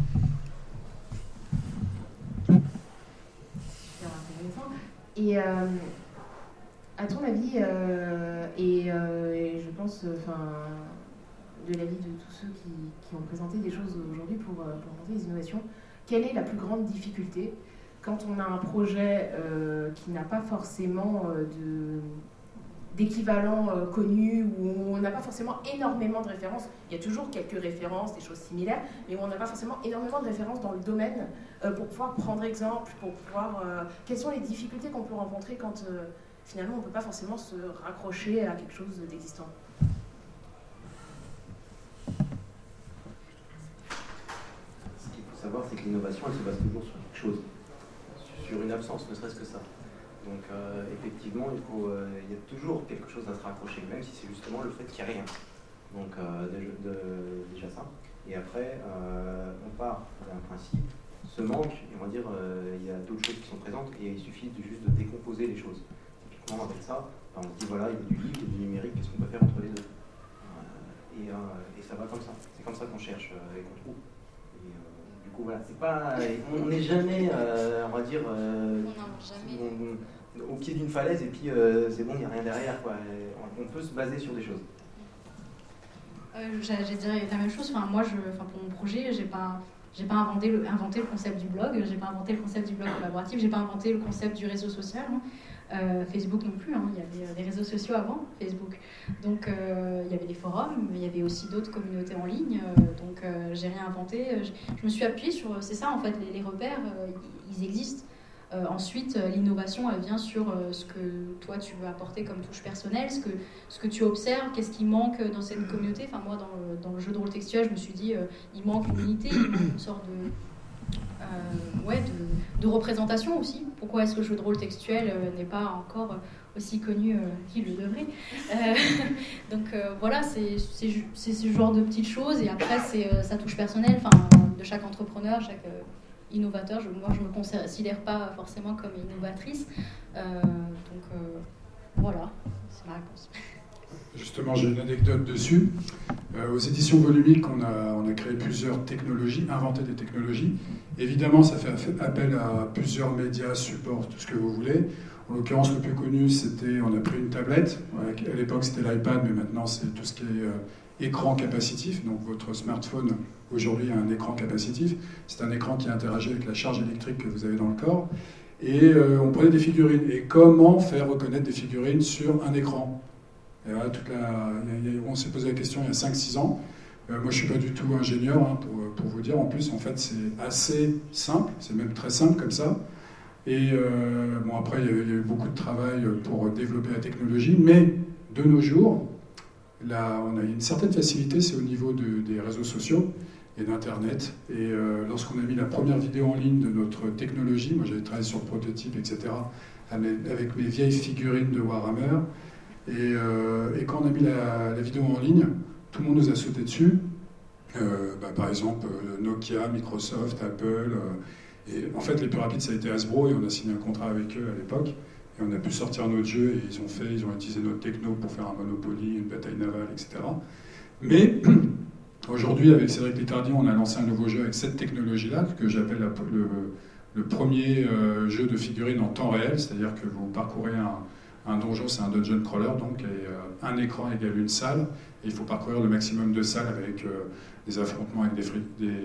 Et euh, à ton avis, euh, et, euh, et je pense, enfin, de l'avis de tous ceux qui, qui ont présenté des choses aujourd'hui pour, pour inventer des innovations, quelle est la plus grande difficulté quand on a un projet euh, qui n'a pas forcément euh, de, d'équivalent euh, connu, où on n'a pas forcément énormément de références, il y a toujours quelques références, des choses similaires, mais où on n'a pas forcément énormément de références dans le domaine euh, pour pouvoir prendre exemple, pour pouvoir... Euh, quelles sont les difficultés qu'on peut rencontrer quand euh, finalement on ne peut pas forcément se raccrocher à quelque chose d'existant? Ce qu'il faut savoir, c'est que l'innovation, elle se base toujours sur quelque chose, sur une absence, ne serait-ce que ça. Donc euh, effectivement, il, faut, euh, il y a toujours quelque chose à se raccrocher, même si c'est justement le fait qu'il n'y a rien. Donc euh, de, de, déjà ça. Et après, euh, on part d'un principe, ce manque, et on va dire, euh, il y a d'autres choses qui sont présentes, et il suffit de, juste de décomposer les choses. Typiquement avec ça, ben, on se dit voilà, il y a du livre, il y a du numérique, qu'est-ce qu'on peut faire entre les deux euh, et, euh, et ça va comme ça. C'est comme ça qu'on cherche euh, et qu'on trouve. Et, euh, du coup, voilà, c'est pas, on n'est jamais, euh, on va dire, euh, jamais. On, au pied d'une falaise et puis euh, c'est bon, il n'y a rien derrière, quoi. On, on peut se baser sur des choses. Euh, J'allais dire la même chose. Enfin, moi, je, enfin, pour mon projet, j'ai pas, j'ai pas inventé le, inventé le concept du blog, j'ai pas inventé le concept du blog collaboratif, j'ai pas inventé le concept du réseau social. Hein. Euh, Facebook non plus. Hein. Il y avait des réseaux sociaux avant Facebook. Donc, euh, il y avait des forums, mais il y avait aussi d'autres communautés en ligne. Euh, donc, euh, j'ai rien inventé. Je, je me suis appuyée sur, c'est ça en fait, les, les repères, euh, ils existent. Euh, ensuite, euh, l'innovation, elle vient sur euh, ce que toi, tu veux apporter comme touche personnelle, ce que, ce que tu observes, qu'est-ce qui manque dans cette communauté. Enfin, moi, dans le, dans le jeu de rôle textuel, je me suis dit, euh, il manque une unité, il manque une sorte de, euh, ouais, de, de représentation aussi. Pourquoi est-ce que le jeu de rôle textuel euh, n'est pas encore aussi connu euh, qu'il le devrait euh, Donc, euh, voilà, c'est ce genre de petites choses. Et après, c'est euh, sa touche personnelle, enfin, de chaque entrepreneur, chaque... Euh, innovateur, je, moi je ne me considère pas forcément comme innovatrice, euh, donc euh, voilà, c'est ma réponse. Justement, j'ai une anecdote dessus. Euh, aux éditions volumiques, on a, on a créé plusieurs technologies, inventé des technologies. Évidemment, ça fait appel à plusieurs médias, supports, tout ce que vous voulez. En l'occurrence, le plus connu, c'était, on a pris une tablette. À l'époque, c'était l'iPad, mais maintenant, c'est tout ce qui est euh, écran capacitif. Donc, votre smartphone, aujourd'hui, a un écran capacitif. C'est un écran qui interagit avec la charge électrique que vous avez dans le corps. Et euh, on prenait des figurines. Et comment faire reconnaître des figurines sur un écran? Et voilà, toute la, il y a, on s'est posé la question il y a cinq six ans. Euh, moi, je ne suis pas du tout ingénieur, hein, pour, pour vous dire. En plus, en fait, c'est assez simple. C'est même très simple comme ça. Et euh, bon, après, il y, a, il y a eu beaucoup de travail pour développer la technologie. Mais de nos jours, là, on a une certaine facilité, c'est au niveau de, des réseaux sociaux et d'Internet. Et euh, lorsqu'on a mis la première vidéo en ligne de notre technologie, moi j'avais travaillé sur le prototype, et cetera, avec mes vieilles figurines de Warhammer. Et, euh, et quand on a mis la, la vidéo en ligne, tout le monde nous a sauté dessus. Euh, bah, par exemple, Nokia, Microsoft, Apple. Euh, et en fait, les plus rapides, ça a été Hasbro, et on a signé un contrat avec eux à l'époque. Et on a pu sortir notre jeu, et ils ont fait, ils ont utilisé notre techno pour faire un Monopoly, une bataille navale, et cetera. Mais aujourd'hui, avec Cédric Littardi, on a lancé un nouveau jeu avec cette technologie-là, que j'appelle le, le premier euh, jeu de figurines en temps réel, c'est-à-dire que vous parcourez un, un donjon, c'est un dungeon crawler, donc et, euh, un écran égale une salle, et il faut parcourir le maximum de salles avec euh, des affrontements avec des, des, des,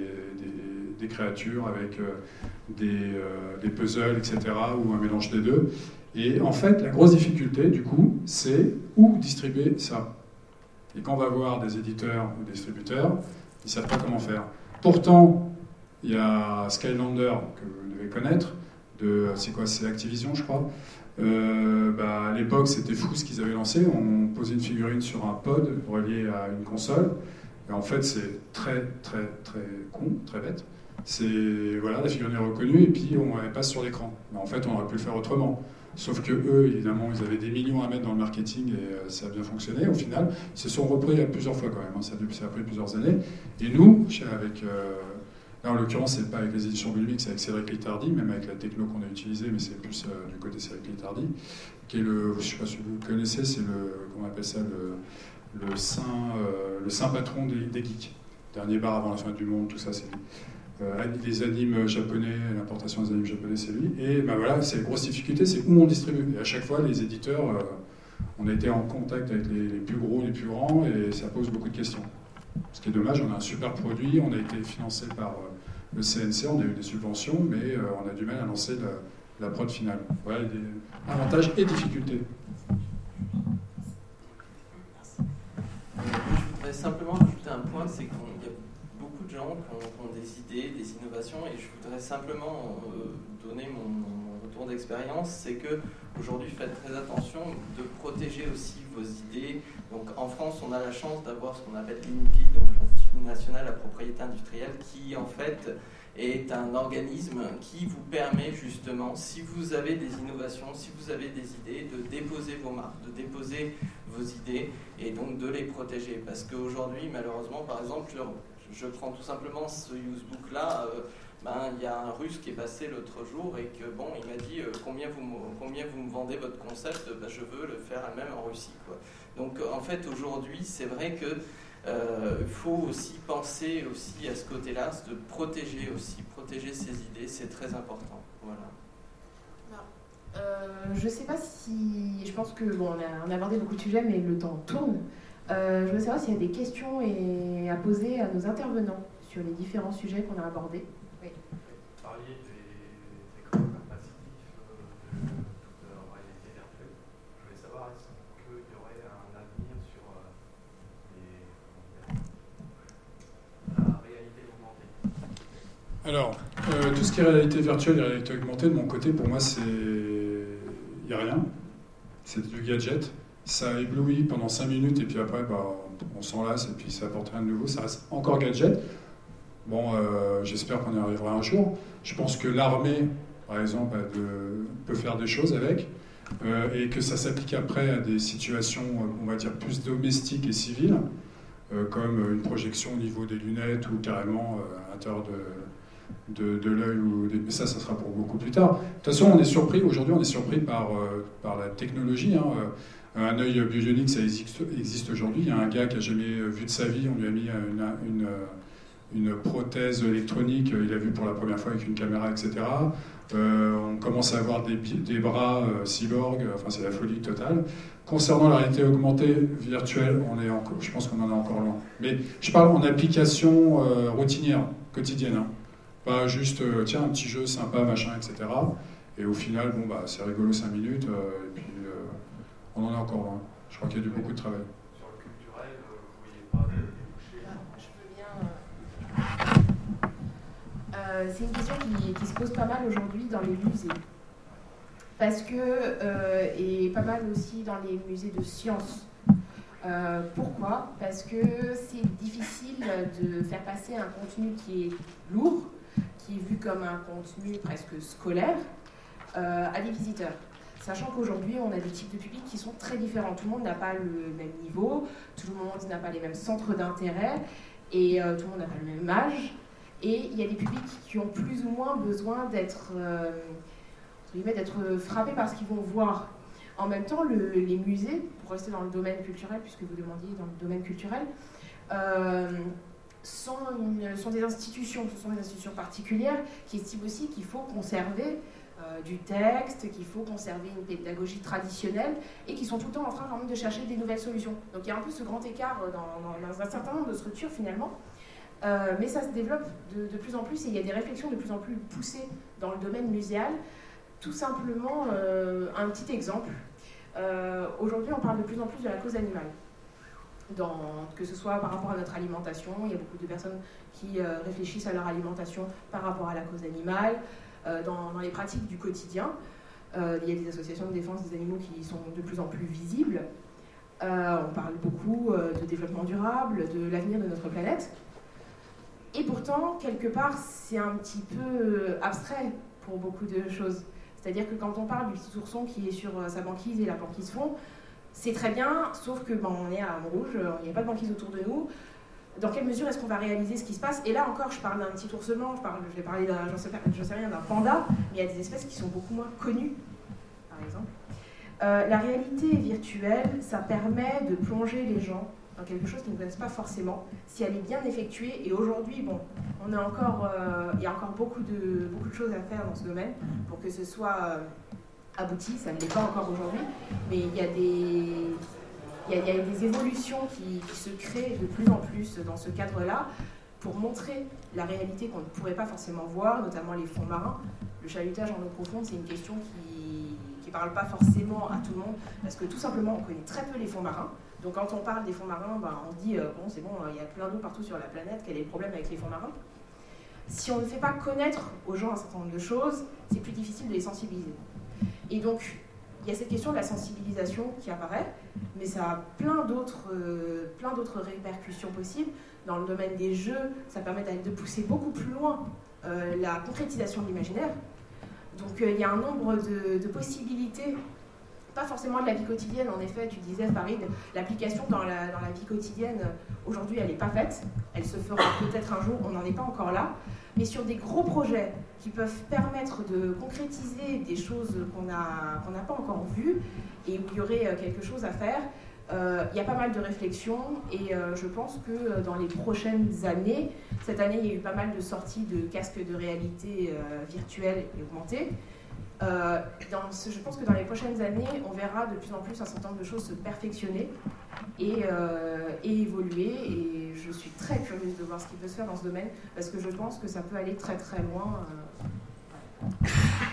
des créatures, avec euh, des, euh, des puzzles, et cetera, ou un mélange des deux. Et en fait, la grosse difficulté, du coup, c'est où distribuer ça. Et quand on va voir des éditeurs ou des distributeurs, ils ne savent pas comment faire. Pourtant, il y a Skylander, que vous devez connaître, de, c'est quoi, c'est Activision, je crois. Euh, bah, à l'époque, c'était fou ce qu'ils avaient lancé. On posait une figurine sur un pod relié à une console. Et en fait, c'est très, très, très con, très bête. C'est, voilà, la figurine est reconnue et puis on elle passe sur l'écran. Mais en fait, on aurait pu le faire autrement. Sauf que eux, évidemment, ils avaient des millions à mettre dans le marketing et euh, ça a bien fonctionné. Au final, ils se sont repris plusieurs fois quand même. Hein. Ça, a, ça a pris plusieurs années. Et nous, avec... Euh, là, en l'occurrence, c'est pas avec les éditions Bulmic, c'est avec Cédric Littardi, même avec la techno qu'on a utilisée, mais c'est plus euh, du côté Cédric Littardi, qui est le... Je ne sais pas si vous connaissez, c'est le... Comment on appelle ça le, le, saint, euh, le saint patron des, des geeks. Dernier bar avant la fin du monde, tout ça, c'est lui. Euh, les animes japonais, l'importation des animes japonais, c'est lui. Et ben voilà, c'est la grosse difficulté, c'est où on distribue. Et à chaque fois, les éditeurs, euh, on a été en contact avec les, les plus gros, les plus grands, et ça pose beaucoup de questions. Ce qui est dommage, on a un super produit, on a été financé par euh, le C N C, on a eu des subventions, mais euh, on a du mal à lancer la, la prod finale. Voilà les avantages et difficultés. Je voudrais simplement ajouter un point, c'est qu'il y a beaucoup de gens qui ont, qui ont des idées, des innovations, et je voudrais simplement euh, donner mon, mon retour d'expérience, c'est que aujourd'hui, faites très attention de protéger aussi vos idées. Donc en France, on a la chance d'avoir ce qu'on appelle l'I N P I, donc l'Institut national de la propriété industrielle, qui en fait est un organisme qui vous permet justement, si vous avez des innovations, si vous avez des idées, de déposer vos marques, de déposer vos idées et donc de les protéger. Parce qu'aujourd'hui, malheureusement, par exemple, je, je prends tout simplement ce usebook-là, euh, ben, il y a un Russe qui est passé l'autre jour et que bon, il m'a dit euh, combien, vous, combien vous me vendez votre concept, ben, je veux le faire même en Russie, quoi. Donc en fait, aujourd'hui, c'est vrai que Euh, il faut aussi penser aussi à ce côté-là, de protéger aussi, protéger ses idées, c'est très important. Voilà. Euh, je ne sais pas si... Je pense que bon, on, a, on a abordé beaucoup de sujets, mais le temps tourne. Euh, je veux savoir s'il y a des questions et à poser à nos intervenants sur les différents sujets qu'on a abordés. Oui. Vous parliez des écrans capacitifs, de toute la réalité virtuelle. Je voulais savoir, est-ce qu'il y aurait un avenir sur Alors, euh, tout ce qui est réalité virtuelle et réalité augmentée, de mon côté, pour moi, c'est... Il n'y a rien. C'est du gadget. Ça éblouit pendant cinq minutes et puis après, bah, on s'en lasse et puis ça apporte rien de nouveau. Ça reste encore gadget. Bon, euh, j'espère qu'on y arrivera un jour. Je pense que l'armée, par exemple, a de... peut faire des choses avec euh, et que ça s'applique après à des situations, on va dire, plus domestiques et civiles, euh, comme une projection au niveau des lunettes ou carrément euh, à l'intérieur de... de, de l'œil, ou des... mais ça, ça sera pour beaucoup plus tard. De toute façon, on est surpris, aujourd'hui, on est surpris par, euh, par la technologie. Hein. Un œil bionique, ça existe, existe aujourd'hui. Il y a un gars qui n'a jamais vu de sa vie, on lui a mis une, une, une prothèse électronique, il a vu pour la première fois avec une caméra, et cetera. Euh, on commence à avoir des, des bras euh, cyborg, enfin c'est la folie totale. Concernant la réalité augmentée virtuelle, on est encore, je pense qu'on en est encore loin. Mais je parle en application euh, routinière, quotidienne. Hein. Pas juste, euh, tiens, un petit jeu sympa, machin, et cetera. Et au final, bon, bah, c'est rigolo cinq minutes, euh, et puis euh, on en est encore loin. Je crois qu'il y a eu beaucoup de travail. Sur le culturel, vous ne voyez pas de débouchés? Je veux bien. Euh, c'est une question qui, qui se pose pas mal aujourd'hui dans les musées. Parce que, euh, et pas mal aussi dans les musées de sciences. Euh, pourquoi? Parce que c'est difficile de faire passer un contenu qui est lourd, qui est vu comme un contenu presque scolaire, euh, à des visiteurs. Sachant qu'aujourd'hui, on a des types de publics qui sont très différents. Tout le monde n'a pas le même niveau, tout le monde n'a pas les mêmes centres d'intérêt, et euh, tout le monde n'a pas le même âge. Et il y a des publics qui ont plus ou moins besoin d'être euh, d'être frappés par ce qu'ils vont voir. En même temps, le, les musées, pour rester dans le domaine culturel, puisque vous demandiez dans le domaine culturel, euh, sont, une, sont des institutions, ce sont des institutions particulières qui estiment aussi qu'il faut conserver euh, du texte, qu'il faut conserver une pédagogie traditionnelle et qui sont tout le temps en train quand même de chercher des nouvelles solutions. Donc il y a un peu ce grand écart dans, dans, dans un certain nombre de structures finalement, euh, mais ça se développe de, de plus en plus et il y a des réflexions de plus en plus poussées dans le domaine muséal. Tout simplement, euh, un petit exemple. Euh, aujourd'hui, on parle de plus en plus de la cause animale. dans, que ce soit par rapport à notre alimentation. Il y a beaucoup de personnes qui euh, réfléchissent à leur alimentation par rapport à la cause animale, euh, dans, dans les pratiques du quotidien. Euh, il y a des associations de défense des animaux qui sont de plus en plus visibles. Euh, on parle beaucoup euh, de développement durable, de l'avenir de notre planète. Et pourtant, quelque part, c'est un petit peu abstrait pour beaucoup de choses. C'est-à-dire que quand on parle du petit ourson qui est sur sa banquise et la banquise fond, c'est très bien, sauf que ben, on est à Montrouge, il n'y a pas de banquise autour de nous. Dans quelle mesure est-ce qu'on va réaliser ce qui se passe? Et là encore, je parle d'un petit oursemant, je, parle, je vais parler d'un, j'en sais, j'en sais rien, d'un panda, mais il y a des espèces qui sont beaucoup moins connues, par exemple. Euh, la réalité virtuelle, ça permet de plonger les gens dans quelque chose qu'ils ne connaissent pas forcément, si elle est bien effectuée. Et aujourd'hui, bon, on a encore, euh, il y a encore beaucoup de, beaucoup de choses à faire dans ce domaine pour que ce soit euh, abouti. Ça ne l'est pas encore aujourd'hui, mais il y a des, il y a, il y a des évolutions qui, qui se créent de plus en plus dans ce cadre-là pour montrer la réalité qu'on ne pourrait pas forcément voir, notamment les fonds marins. Le chalutage en eau profonde, c'est une question qui ne parle pas forcément à tout le monde, parce que tout simplement, on connaît très peu les fonds marins. Donc quand on parle des fonds marins, ben, on dit, euh, bon c'est bon, il y a plein d'eau partout sur la planète, quel est le problème avec les fonds marins? Si on ne fait pas connaître aux gens un certain nombre de choses, c'est plus difficile de les sensibiliser. Et donc, il y a cette question de la sensibilisation qui apparaît, mais ça a plein d'autres, euh, plein d'autres répercussions possibles. Dans le domaine des jeux, ça permet de pousser beaucoup plus loin euh, la concrétisation de l'imaginaire. Donc euh, il y a un nombre de, de possibilités, pas forcément de la vie quotidienne. En effet, tu disais, Farid, l'application dans la, dans la vie quotidienne, aujourd'hui, elle n'est pas faite. Elle se fera peut-être un jour, on n'en est pas encore là. Mais sur des gros projets qui peuvent permettre de concrétiser des choses qu'on n'a qu'on n'a pas encore vues et où il y aurait quelque chose à faire, euh, il y a pas mal de réflexions et euh, je pense que dans les prochaines années, cette année, il y a eu pas mal de sorties de casques de réalité euh, virtuelle et augmentée. Euh, dans ce, je pense que dans les prochaines années, on verra de plus en plus un certain nombre de choses se perfectionner et, euh, et évoluer. Et je suis très curieuse de voir ce qui peut se faire dans ce domaine parce que je pense que ça peut aller très très loin. Euh,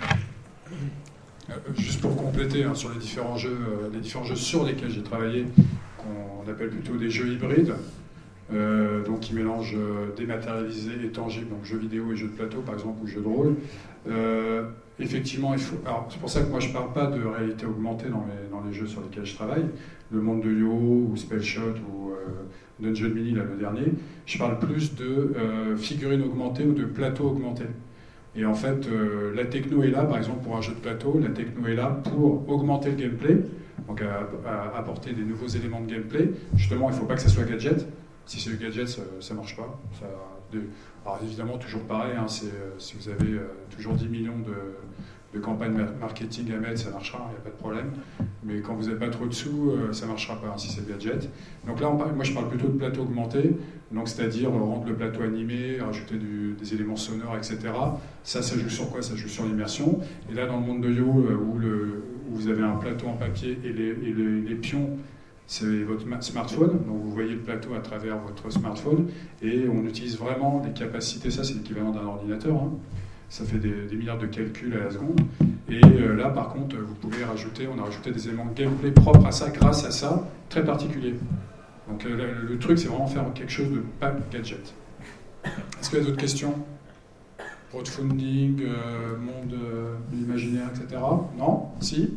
euh, juste pour compléter hein, sur les différents jeux, euh, les différents jeux sur lesquels j'ai travaillé, qu'on appelle plutôt des jeux hybrides. Euh, donc qui mélangent euh, dématérialisé et tangible, donc jeux vidéo et jeux de plateau par exemple, ou jeux de rôle. Euh, effectivement, il faut... Alors, c'est pour ça que moi je ne parle pas de réalité augmentée dans les, dans les jeux sur lesquels je travaille, le monde de Yo ou Spellshot ou euh, Dungeon Mini, là, le dernier. Je parle plus de euh, figurines augmentées ou de plateaux augmentés. Et en fait, euh, la techno est là, par exemple pour un jeu de plateau, la techno est là pour augmenter le gameplay, donc à, à apporter des nouveaux éléments de gameplay. Justement, il ne faut pas que ça soit gadget. Si c'est le gadget, ça ne marche pas. Ça, de, alors évidemment, toujours pareil, hein, c'est, si vous avez euh, toujours dix millions de, de campagnes marketing à mettre, ça marchera, il n'y a pas de problème. Mais quand vous n'avez pas trop de sous, euh, ça ne marchera pas hein, si c'est le gadget. Donc là, on parle, moi je parle plutôt de plateau augmenté, donc c'est-à-dire euh, rendre le plateau animé, rajouter du, des éléments sonores, et cetera. Ça, ça joue sur quoi? Ça joue sur l'immersion. Et là, dans le monde de Yo, euh, où, le, où vous avez un plateau en papier et les, et les, les pions, c'est votre smartphone, donc vous voyez le plateau à travers votre smartphone, et on utilise vraiment des capacités, ça c'est l'équivalent d'un ordinateur, hein. Ça fait des, des milliards de calculs à la seconde, et euh, là par contre vous pouvez rajouter, on a rajouté des éléments de gameplay propres à ça, grâce à ça, très particulier. Donc euh, le, le truc c'est vraiment faire quelque chose de pas gadget. Est-ce qu'il y a d'autres questions? Crowdfunding, euh, monde euh, de l'imaginaire, et cetera. Non? Si?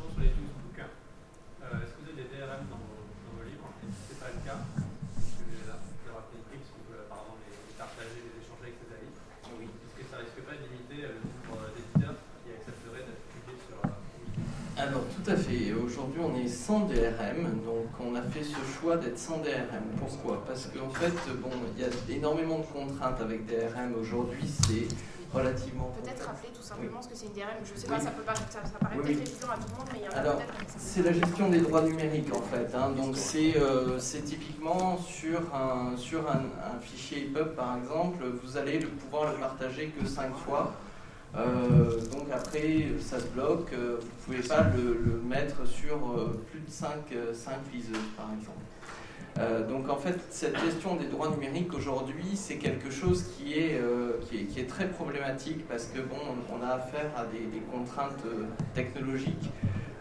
Alors tout à fait, aujourd'hui on est sans D R M, donc on a fait ce choix d'être sans D R M. Pourquoi? Parce qu'en fait, bon, il y a énormément de contraintes avec D R M aujourd'hui, c'est relativement... Peut-être rappeler tout simplement oui. ce que c'est une D R M, je ne sais pas, oui. ça, peut pas, ça, ça paraît oui, peut-être oui. évident à tout le monde, mais il y en a Alors, peut-être... c'est la gestion des droits numériques en fait, hein. Donc c'est euh, typiquement sur, un, sur un, un fichier E P U B par exemple, vous allez le pouvoir le partager que cinq fois. Euh, donc après ça se bloque, euh, vous ne pouvez pas le, le mettre sur euh, plus de cinq liseuses par exemple. Euh, donc en fait cette gestion des droits numériques aujourd'hui c'est quelque chose qui est, euh, qui, est, qui est très problématique parce que bon on a affaire à des, des contraintes technologiques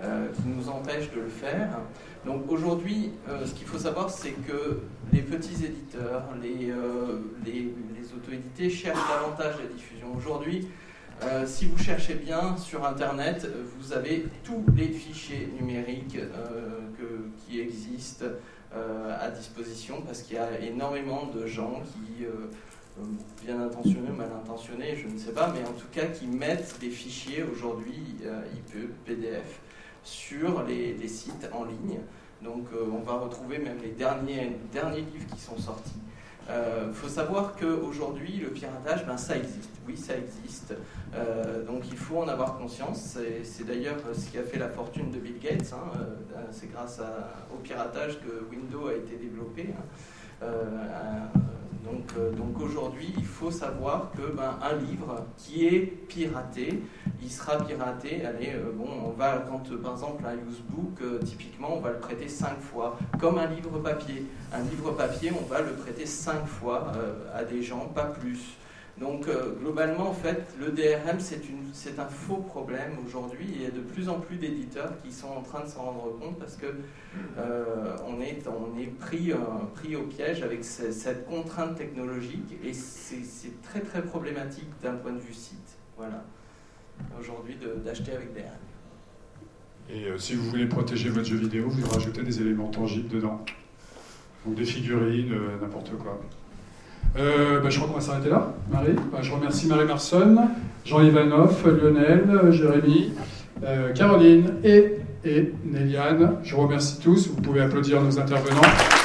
euh, qui nous empêchent de le faire. Donc aujourd'hui, euh, ce qu'il faut savoir, c'est que les petits éditeurs, les, euh, les, les auto-édités cherchent davantage la diffusion. Aujourd'hui, euh, si vous cherchez bien sur Internet, vous avez tous les fichiers numériques euh, que, qui existent euh, à disposition, parce qu'il y a énormément de gens qui, euh, bien intentionnés ou mal intentionnés, je ne sais pas, mais en tout cas qui mettent des fichiers aujourd'hui euh, I P E, P D F, sur les, les sites en ligne. Donc euh, on va retrouver même les derniers, derniers livres qui sont sortis. Il euh, faut savoir qu'aujourd'hui, le piratage, ben, ça existe. Oui, ça existe. Euh, donc il faut en avoir conscience. C'est d'ailleurs ce qui a fait la fortune de Bill Gates. Hein. Euh, C'est grâce à, au piratage que Windows a été développé. Hein. Euh, donc euh, donc aujourd'hui, il faut savoir que ben, un livre qui est piraté, il sera piraté. Allez, euh, bon, on va, quand euh, par exemple un usebook, euh, typiquement, on va le prêter cinq fois, comme un livre papier. Un livre papier, on va le prêter cinq fois euh, à des gens, pas plus. Donc euh, globalement, en fait, le D R M, c'est un faux problème aujourd'hui. Il y a de plus en plus d'éditeurs qui sont en train de s'en rendre compte parce que euh, on est, on est pris, euh, pris au piège avec ce, cette contrainte technologique et c'est très très problématique d'un point de vue site. Voilà. Aujourd'hui, d'acheter avec D R M. Et euh, si vous voulez protéger votre jeu vidéo, vous rajoutez des éléments tangibles dedans. Donc des figurines, euh, n'importe quoi. Euh, bah, je crois qu'on va s'arrêter là, Marie. Bah, je remercie Marie Marson, Jean Ivanoff, Lionel, Jérémy, euh, Caroline et, et Néliane. Je vous remercie tous. Vous pouvez applaudir nos intervenants.